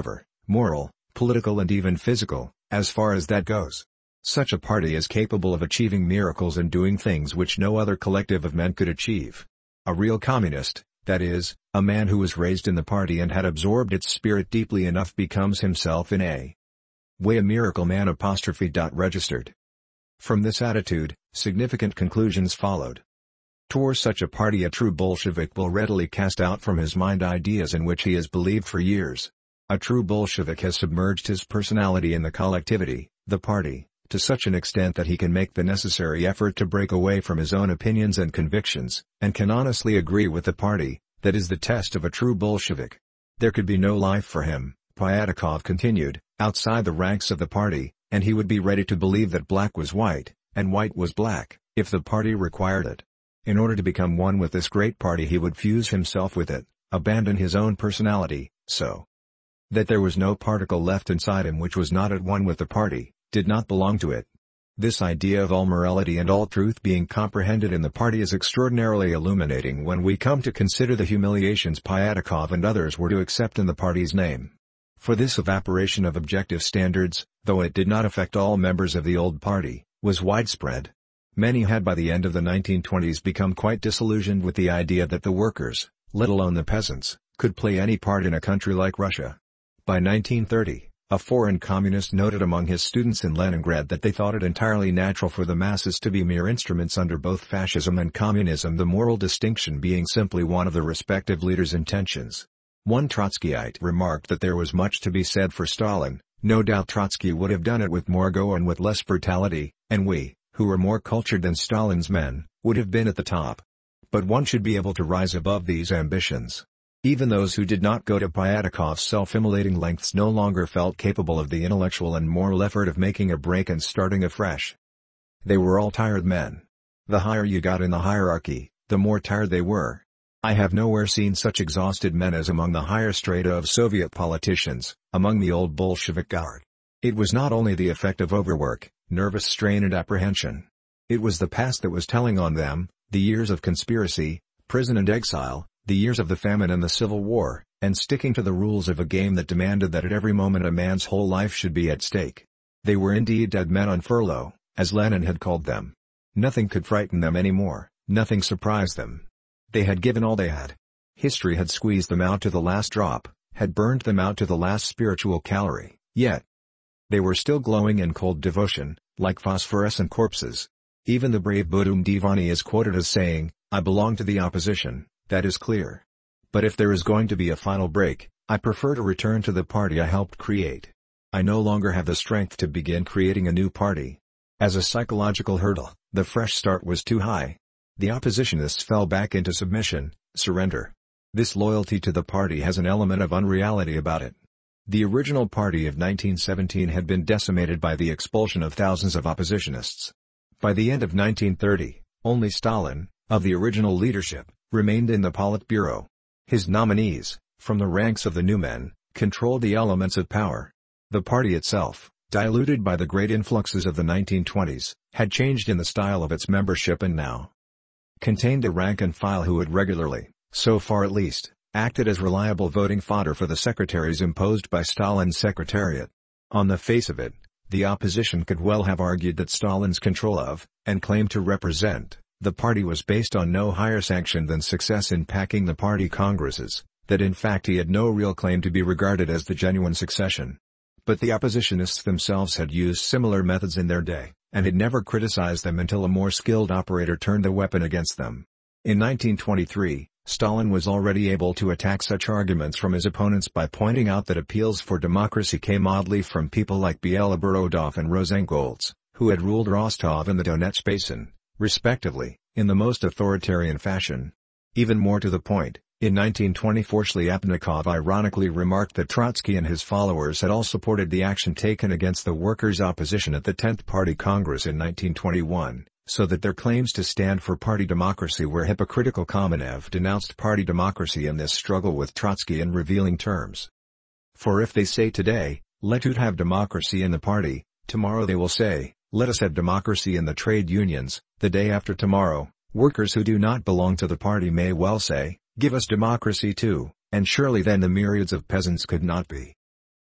moral, political and even physical, as far as that goes. Such a party is capable of achieving miracles and doing things which no other collective of men could achieve. A real communist, that is, a man who was raised in the party and had absorbed its spirit deeply enough, becomes himself in a way a miracle man. Registered. From this attitude, significant conclusions followed. Toward such a party a true Bolshevik will readily cast out from his mind ideas in which he has believed for years. A true Bolshevik has submerged his personality in the collectivity, the party, to such an extent that he can make the necessary effort to break away from his own opinions and convictions, and can honestly agree with the party. That is the test of a true Bolshevik. There could be no life for him, Pyatakov continued, outside the ranks of the party, and he would be ready to believe that black was white, and white was black, if the party required it. In order to become one with this great party he would fuse himself with it, abandon his own personality, so that there was no particle left inside him which was not at one with the party, did not belong to it. This idea of all morality and all truth being comprehended in the party is extraordinarily illuminating when we come to consider the humiliations Pyatakov and others were to accept in the party's name. For this evaporation of objective standards, though it did not affect all members of the old party, was widespread. Many had by the end of the 1920s become quite disillusioned with the idea that the workers, let alone the peasants, could play any part in a country like Russia. By 1930, a foreign communist noted among his students in Leningrad that they thought it entirely natural for the masses to be mere instruments under both fascism and communism, the moral distinction being simply one of the respective leaders' intentions. One Trotskyite remarked that there was much to be said for Stalin. No doubt Trotsky would have done it with more go and with less brutality, and we, who were more cultured than Stalin's men, would have been at the top. But one should be able to rise above these ambitions. Even those who did not go to Pyatakov's self-immolating lengths no longer felt capable of the intellectual and moral effort of making a break and starting afresh. They were all tired men. The higher you got in the hierarchy, the more tired they were. I have nowhere seen such exhausted men as among the higher strata of Soviet politicians, among the old Bolshevik guard. It was not only the effect of overwork, nervous strain and apprehension. It was the past that was telling on them, the years of conspiracy, prison and exile, the years of the famine and the Civil War, and sticking to the rules of a game that demanded that at every moment a man's whole life should be at stake. They were indeed dead men on furlough, as Lenin had called them. Nothing could frighten them anymore, nothing surprised them. They had given all they had. History had squeezed them out to the last drop, had burned them out to the last spiritual calorie, yet they were still glowing in cold devotion, like phosphorescent corpses. Even the brave Budum Divani is quoted as saying, "I belong to the opposition, that is clear. But if there is going to be a final break, I prefer to return to the party I helped create. I no longer have the strength to begin creating a new party." As a psychological hurdle, the fresh start was too high. The oppositionists fell back into submission, surrender. This loyalty to the party has an element of unreality about it. The original party of 1917 had been decimated by the expulsion of thousands of oppositionists. By the end of 1930, only Stalin, of the original leadership, remained in the Politburo. His nominees, from the ranks of the new men, controlled the elements of power. The party itself, diluted by the great influxes of the 1920s, had changed in the style of its membership and now contained a rank and file who had regularly, so far at least, acted as reliable voting fodder for the secretaries imposed by Stalin's secretariat. On the face of it, the opposition could well have argued that Stalin's control of, and claim to represent, the party was based on no higher sanction than success in packing the party congresses, that in fact he had no real claim to be regarded as the genuine succession. But the oppositionists themselves had used similar methods in their day, and had never criticized them until a more skilled operator turned a weapon against them. In 1923, Stalin was already able to attack such arguments from his opponents by pointing out that appeals for democracy came oddly from people like Biela-Borodov and Rosenholz, who had ruled Rostov and the Donetsk Basin, respectively, in the most authoritarian fashion. Even more to the point, in 1924 Shliapnikov ironically remarked that Trotsky and his followers had all supported the action taken against the workers' opposition at the 10th Party Congress in 1921, so that their claims to stand for party democracy were hypocritical. Kamenev denounced party democracy in this struggle with Trotsky in revealing terms. For if they say today, "Let us have democracy in the party," tomorrow they will say, "Let us have democracy in the trade unions." The day after tomorrow, workers who do not belong to the party may well say, "Give us democracy too," and surely then the myriads of peasants could not be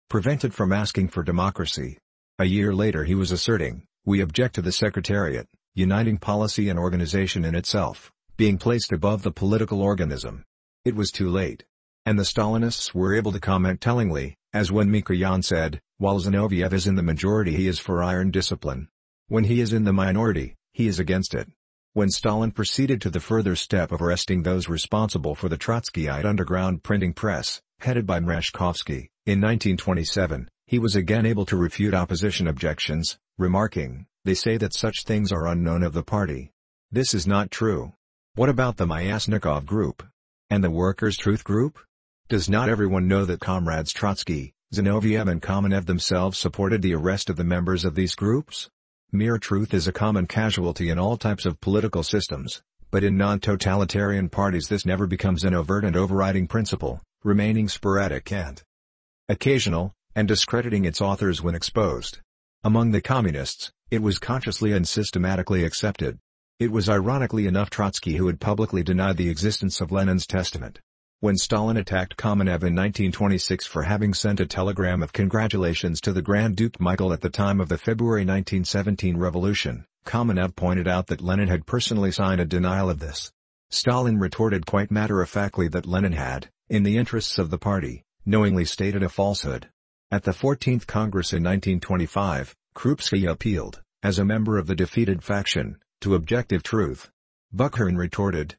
prevented from asking for democracy. A year later he was asserting, "We object to the Secretariat, uniting policy and organization in itself, being placed above the political organism." It was too late. And the Stalinists were able to comment tellingly, as when Mikoyan said, "While Zinoviev is in the majority he is for iron discipline. When he is in the minority, he is against it." When Stalin proceeded to the further step of arresting those responsible for the Trotskyite underground printing press, headed by Mrashkovsky, in 1927, he was again able to refute opposition objections, remarking, "They say that such things are unknown of the party. This is not true. What about the Myasnikov group? And the Workers' Truth group? Does not everyone know that comrades Trotsky, Zinoviev and Kamenev themselves supported the arrest of the members of these groups? Mere truth is a common casualty in all types of political systems, but in non-totalitarian parties this never becomes an overt and overriding principle, remaining sporadic and occasional, and discrediting its authors when exposed. Among the communists, it was consciously and systematically accepted. It was ironically enough Trotsky who had publicly denied the existence of Lenin's testament. When Stalin attacked Kamenev in 1926 for having sent a telegram of congratulations to the Grand Duke Michael at the time of the February 1917 revolution, Kamenev pointed out that Lenin had personally signed a denial of this. Stalin retorted quite matter-of-factly that Lenin had, in the interests of the party, knowingly stated a falsehood. At the 14th Congress in 1925, Krupskaya appealed, as a member of the defeated faction, to objective truth. Bukharin retorted,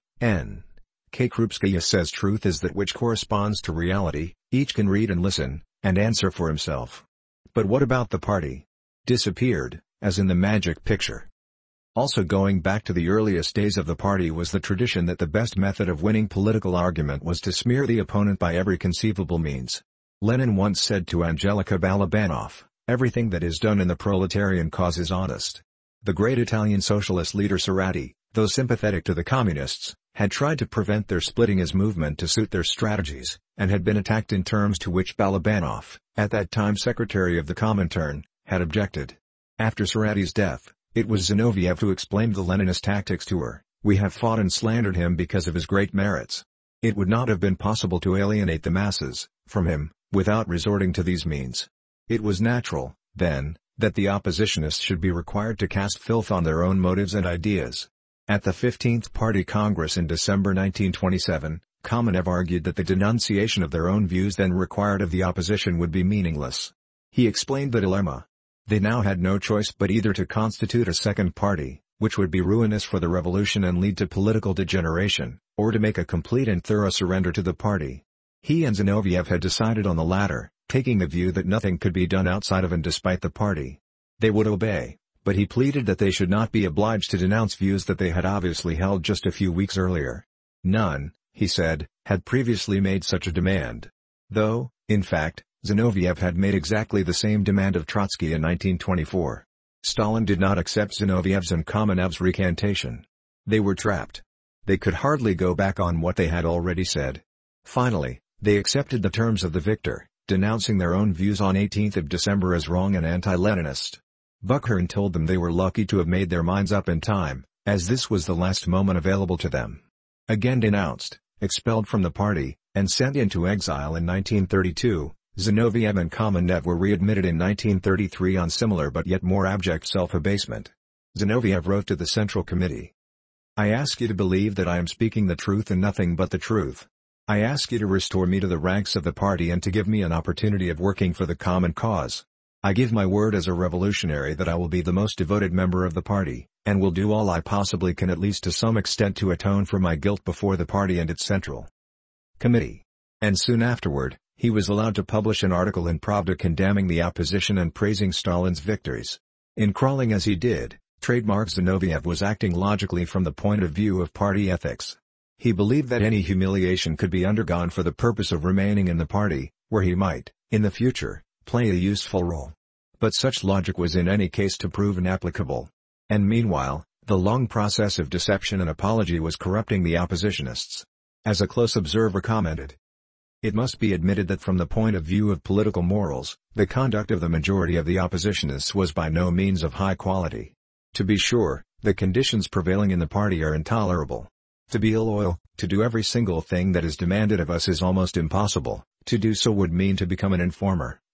N.K. Krupskaya says truth is that which corresponds to reality, each can read and listen, and answer for himself. But what about the party? Disappeared, as in the magic picture. Also going back to the earliest days of the party was the tradition that the best method of winning political argument was to smear the opponent by every conceivable means. Lenin once said to Angelika Balabanov, "Everything that is done in the proletarian cause is honest." The great Italian socialist leader Cerati, though sympathetic to the communists, had tried to prevent their splitting his movement to suit their strategies, and had been attacked in terms to which Balabanov, at that time secretary of the Comintern, had objected. After Cerati's death, it was Zinoviev who explained the Leninist tactics to her. "We have fought and slandered him because of his great merits. It would not have been possible to alienate the masses from him, without resorting to these means. It was natural, then, that the oppositionists should be required to cast filth on their own motives and ideas." At the 15th Party Congress in December 1927, Kamenev argued that the denunciation of their own views then required of the opposition would be meaningless. He explained the dilemma. They now had no choice but either to constitute a second party, which would be ruinous for the revolution and lead to political degeneration, or to make a complete and thorough surrender to the party. He and Zinoviev had decided on the latter, taking the view that nothing could be done outside of and despite the party. They would obey, but he pleaded that they should not be obliged to denounce views that they had obviously held just a few weeks earlier. None, he said, had previously made such a demand. Though, in fact, Zinoviev had made exactly the same demand of Trotsky in 1924. Stalin did not accept Zinoviev's and Kamenev's recantation. They were trapped. They could hardly go back on what they had already said. Finally, they accepted the terms of the victor, denouncing their own views on 18th of December as wrong and anti-Leninist. Bukharin told them they were lucky to have made their minds up in time, as this was the last moment available to them. Again denounced, expelled from the party, and sent into exile in 1932, Zinoviev and Kamenev were readmitted in 1933 on similar but yet more abject self-abasement. Zinoviev wrote to the Central Committee, "I ask you to believe that I am speaking the truth and nothing but the truth. I ask you to restore me to the ranks of the party and to give me an opportunity of working for the common cause. I give my word as a revolutionary that I will be the most devoted member of the party, and will do all I possibly can at least to some extent to atone for my guilt before the party and its Central Committee." And soon afterward, he was allowed to publish an article in Pravda condemning the opposition and praising Stalin's victories. In crawling as he did, trademark Zinoviev was acting logically from the point of view of party ethics. He believed that any humiliation could be undergone for the purpose of remaining in the party, where he might, in the future, play a useful role. But such logic was in any case to prove inapplicable. And meanwhile, the long process of deception and apology was corrupting the oppositionists. As a close observer commented, "It must be admitted that from the point of view of political morals, the conduct of the majority of the oppositionists was by no means of high quality. To be sure, the conditions prevailing in the party are intolerable. To be loyal, to do every single thing that is demanded of us is almost impossible. To do so would mean to become an informer,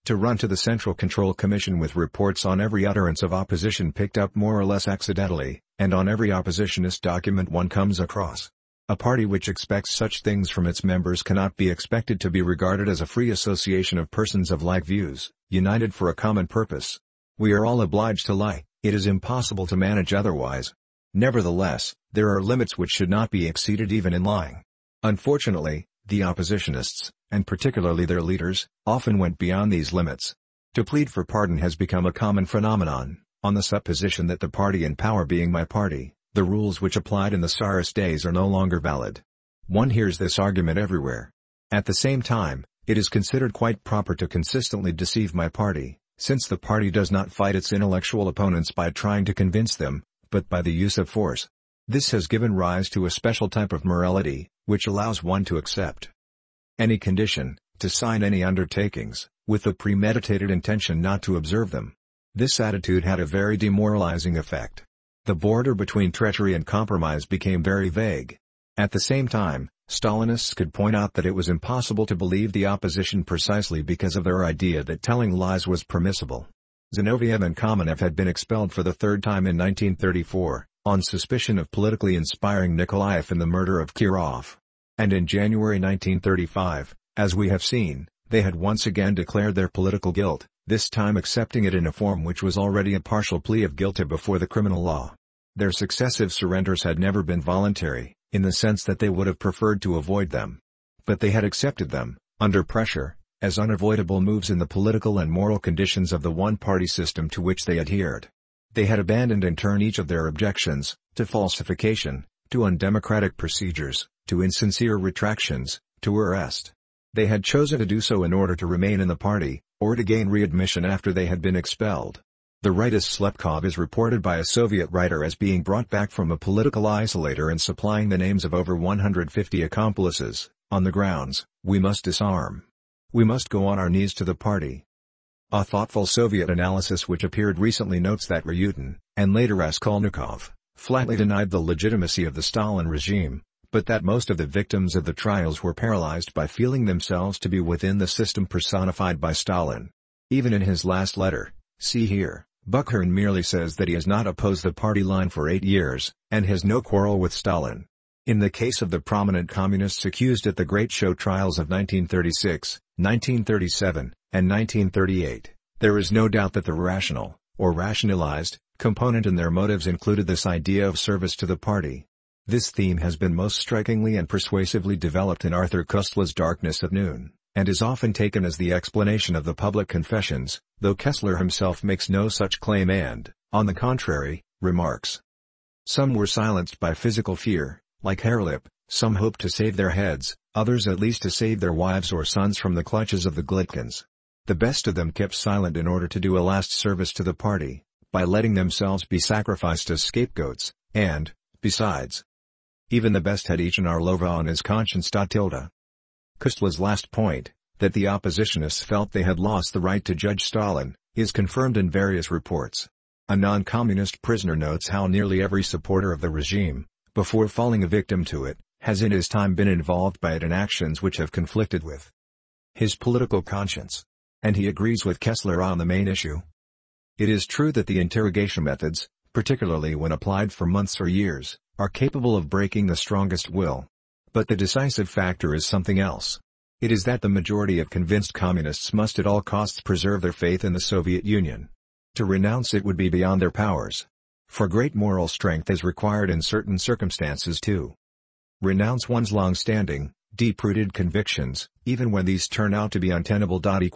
To run to the Central Control Commission with reports on every utterance of opposition picked up more or less accidentally, and on every oppositionist document one comes across. A party which expects such things from its members cannot be expected to be regarded as a free association of persons of like views, united for a common purpose. We are all obliged to lie, it is impossible to manage otherwise. Nevertheless, there are limits which should not be exceeded even in lying. Unfortunately, the oppositionists, and particularly their leaders, often went beyond these limits. To plead for pardon has become a common phenomenon, on the supposition that the party in power being my party, the rules which applied in the Tsarist days are no longer valid. One hears this argument everywhere. At the same time, it is considered quite proper to consistently deceive my party, since the party does not fight its intellectual opponents by trying to convince them, but by the use of force. This has given rise to a special type of morality, which allows one to accept any condition, to sign any undertakings, with the premeditated intention not to observe them. This attitude had a very demoralizing effect. The border between treachery and compromise became very vague. At the same time, Stalinists could point out that it was impossible to believe the opposition precisely because of their idea that telling lies was permissible. Zinoviev and Kamenev had been expelled for the third time in 1934, on suspicion of politically inspiring Nikolaev in the murder of Kirov. And in January 1935, as we have seen, they had once again declared their political guilt, this time accepting it in a form which was already a partial plea of guilty before the criminal law. Their successive surrenders had never been voluntary, in the sense that they would have preferred to avoid them. But they had accepted them, under pressure, as unavoidable moves in the political and moral conditions of the one-party system to which they adhered. They had abandoned in turn each of their objections, to falsification, to undemocratic procedures, to insincere retractions, to arrest. They had chosen to do so in order to remain in the party, or to gain readmission after they had been expelled. The rightist Slepkov is reported by a Soviet writer as being brought back from a political isolator and supplying the names of over 150 accomplices, on the grounds, "We must disarm. We must go on our knees to the party." A thoughtful Soviet analysis which appeared recently notes that Ryutin, and later Raskolnikov, flatly denied the legitimacy of the Stalin regime, but that most of the victims of the trials were paralyzed by feeling themselves to be within the system personified by Stalin. Even in his last letter, see here, Bukharin merely says that he has not opposed the party line for 8 years, and has no quarrel with Stalin. In the case of the prominent communists accused at the Great Show trials of 1936, 1937, and 1938, there is no doubt that the rational, or rationalized, component in their motives included this idea of service to the party. This theme has been most strikingly and persuasively developed in Arthur Koestler's Darkness at Noon, and is often taken as the explanation of the public confessions, though Koestler himself makes no such claim and, on the contrary, remarks. Some were silenced by physical fear, like Herlip, some hoped to save their heads, others at least to save their wives or sons from the clutches of the Glitkins. The best of them kept silent in order to do a last service to the party, by letting themselves be sacrificed as scapegoats, and, besides, even the best had each an Orlova on his conscience. Koestler's last point, that the oppositionists felt they had lost the right to judge Stalin, is confirmed in various reports. A non-communist prisoner notes how nearly every supporter of the regime, before falling a victim to it, has in his time been involved by it in actions which have conflicted with his political conscience. And he agrees with Koestler on the main issue. It is true that the interrogation methods, particularly when applied for months or years, are capable of breaking the strongest will. But the decisive factor is something else. It is that the majority of convinced communists must at all costs preserve their faith in the Soviet Union. To renounce it would be beyond their powers. For great moral strength is required in certain circumstances to renounce one's long-standing, deep-rooted convictions, even when these turn out to be untenable.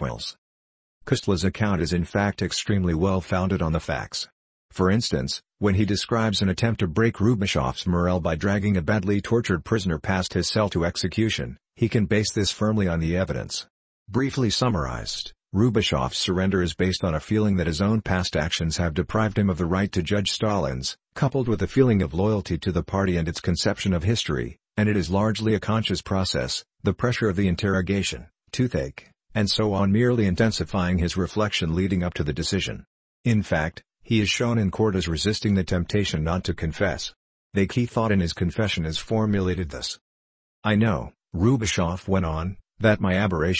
Koestler's account is in fact extremely well founded on the facts. For instance, when he describes an attempt to break Rubashev's morale by dragging a badly tortured prisoner past his cell to execution, he can base this firmly on the evidence. Briefly summarized, Rubashev's surrender is based on a feeling that his own past actions have deprived him of the right to judge Stalin's, coupled with a feeling of loyalty to the party and its conception of history, and it is largely a conscious process, the pressure of the interrogation, toothache, and so on merely intensifying his reflection leading up to the decision. In fact, he is shown in court as resisting the temptation not to confess. The key thought in his confession is formulated thus. "I know," Rubashev went on, "that my aberration,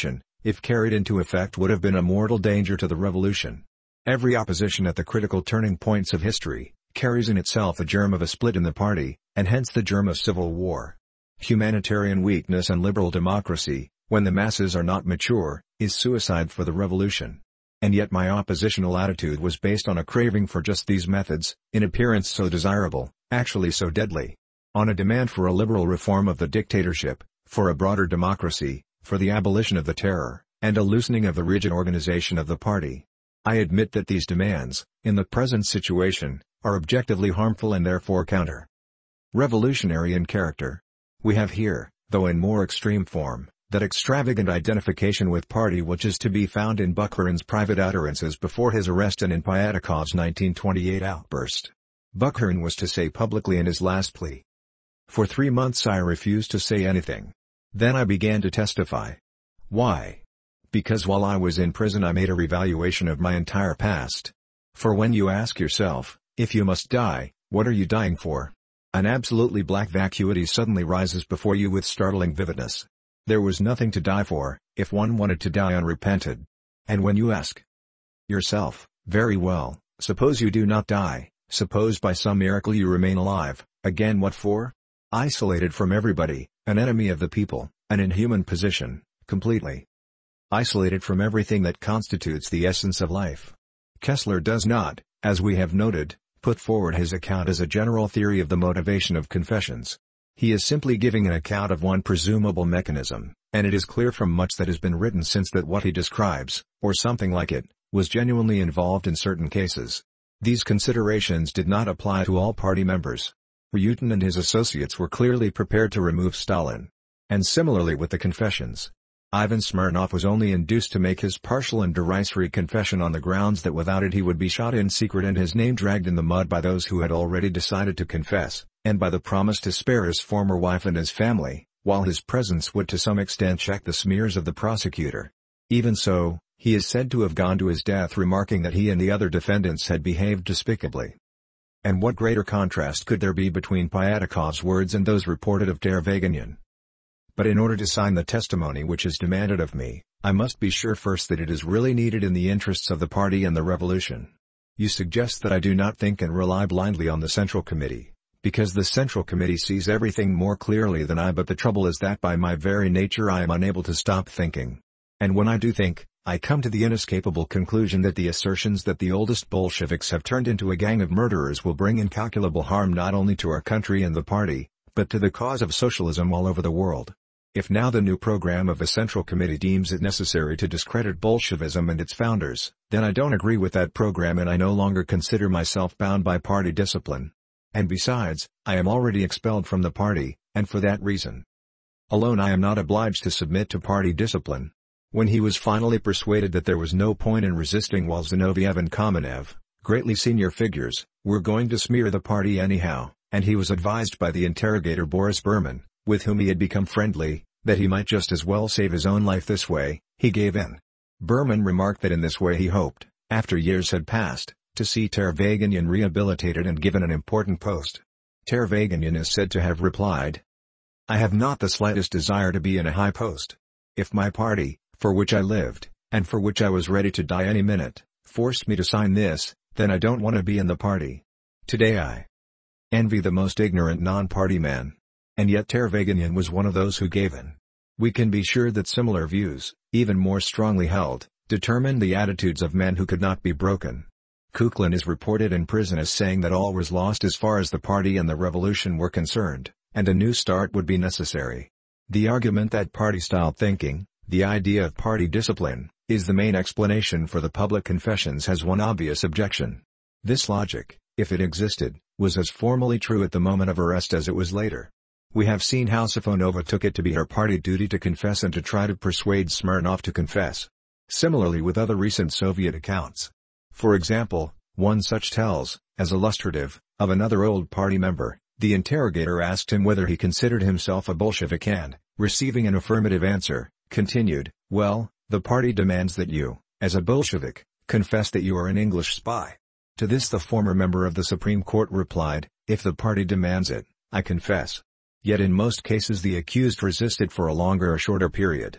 if carried into effect would have been a mortal danger to the revolution. Every opposition at the critical turning points of history carries in itself a germ of a split in the party, and hence the germ of civil war. Humanitarian weakness and liberal democracy, when the masses are not mature, is suicide for the revolution. And yet my oppositional attitude was based on a craving for just these methods, in appearance so desirable, actually so deadly. On a demand for a liberal reform of the dictatorship, for a broader democracy, for the abolition of the terror, and a loosening of the rigid organization of the party. I admit that these demands, in the present situation, are objectively harmful and therefore counter-revolutionary in character. We have here, though in more extreme form, that extravagant identification with party which is to be found in Bukharin's private utterances before his arrest and in Pyatakov's 1928 outburst. Bukharin was to say publicly in his last plea, "For 3 months I refused to say anything. Then I began to testify. Why? Because while I was in prison I made a revaluation of my entire past. For when you ask yourself, if you must die, what are you dying for? An absolutely black vacuity suddenly rises before you with startling vividness. There was nothing to die for, if one wanted to die unrepented. And when you ask yourself, very well, suppose you do not die, suppose by some miracle you remain alive, again what for? Isolated from everybody, an enemy of the people, an inhuman position, completely isolated from everything that constitutes the essence of life." Kessler does not, as we have noted, put forward his account as a general theory of the motivation of confessions. He is simply giving an account of one presumable mechanism, and it is clear from much that has been written since that what he describes, or something like it, was genuinely involved in certain cases. These considerations did not apply to all party members. Ryutin and his associates were clearly prepared to remove Stalin. And similarly with the confessions. Ivan Smirnov was only induced to make his partial and derisory confession on the grounds that without it he would be shot in secret and his name dragged in the mud by those who had already decided to confess, and by the promise to spare his former wife and his family, while his presence would to some extent check the smears of the prosecutor. Even so, he is said to have gone to his death remarking that he and the other defendants had behaved despicably. And what greater contrast could there be between Pyatakov's words and those reported of Teravaganyan? But in order to sign the testimony which is demanded of me, I must be sure first that it is really needed in the interests of the party and the revolution. You suggest that I do not think and rely blindly on the Central Committee, because the Central Committee sees everything more clearly than I, but the trouble is that by my very nature I am unable to stop thinking. And when I do think, I come to the inescapable conclusion that the assertions that the oldest Bolsheviks have turned into a gang of murderers will bring incalculable harm not only to our country and the party, but to the cause of socialism all over the world. If now the new program of the Central Committee deems it necessary to discredit Bolshevism and its founders, then I don't agree with that program and I no longer consider myself bound by party discipline. And besides, I am already expelled from the party, and for that reason alone I am not obliged to submit to party discipline. When he was finally persuaded that there was no point in resisting while Zinoviev and Kamenev, greatly senior figures, were going to smear the party anyhow, and he was advised by the interrogator Boris Berman, with whom he had become friendly, that he might just as well save his own life this way, he gave in. Berman remarked that in this way he hoped, after years had passed, to see Teravaganyan rehabilitated and given an important post. Teravaganyan is said to have replied, "I have not the slightest desire to be in a high post. If my party, for which I lived, and for which I was ready to die any minute, forced me to sign this, then I don't want to be in the party. Today I envy the most ignorant non-party man." And yet Teravaganyan was one of those who gave in. We can be sure that similar views, even more strongly held, determined the attitudes of men who could not be broken. Kuklin is reported in prison as saying that all was lost as far as the party and the revolution were concerned, and a new start would be necessary. The argument that party-style thinking, the idea of party discipline, is the main explanation for the public confessions has one obvious objection. This logic, if it existed, was as formally true at the moment of arrest as it was later. We have seen how Safonova took it to be her party duty to confess and to try to persuade Smirnov to confess. Similarly with other recent Soviet accounts. For example, one such tells, as illustrative, of another old party member. The interrogator asked him whether he considered himself a Bolshevik and, receiving an affirmative answer, continued, "Well, the party demands that you, as a Bolshevik, confess that you are an English spy." To this the former member of the Supreme Court replied, "If the party demands it, I confess." Yet in most cases the accused resisted for a longer or shorter period.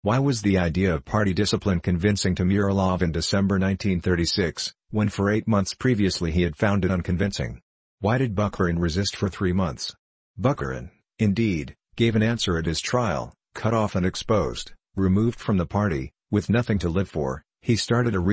Why was the idea of party discipline convincing to Muralov in December 1936, when for 8 months previously he had found it unconvincing? Why did Bukharin resist for 3 months? Bukharin, indeed, gave an answer at his trial. Cut off and exposed, removed from the party, with nothing to live for, he started a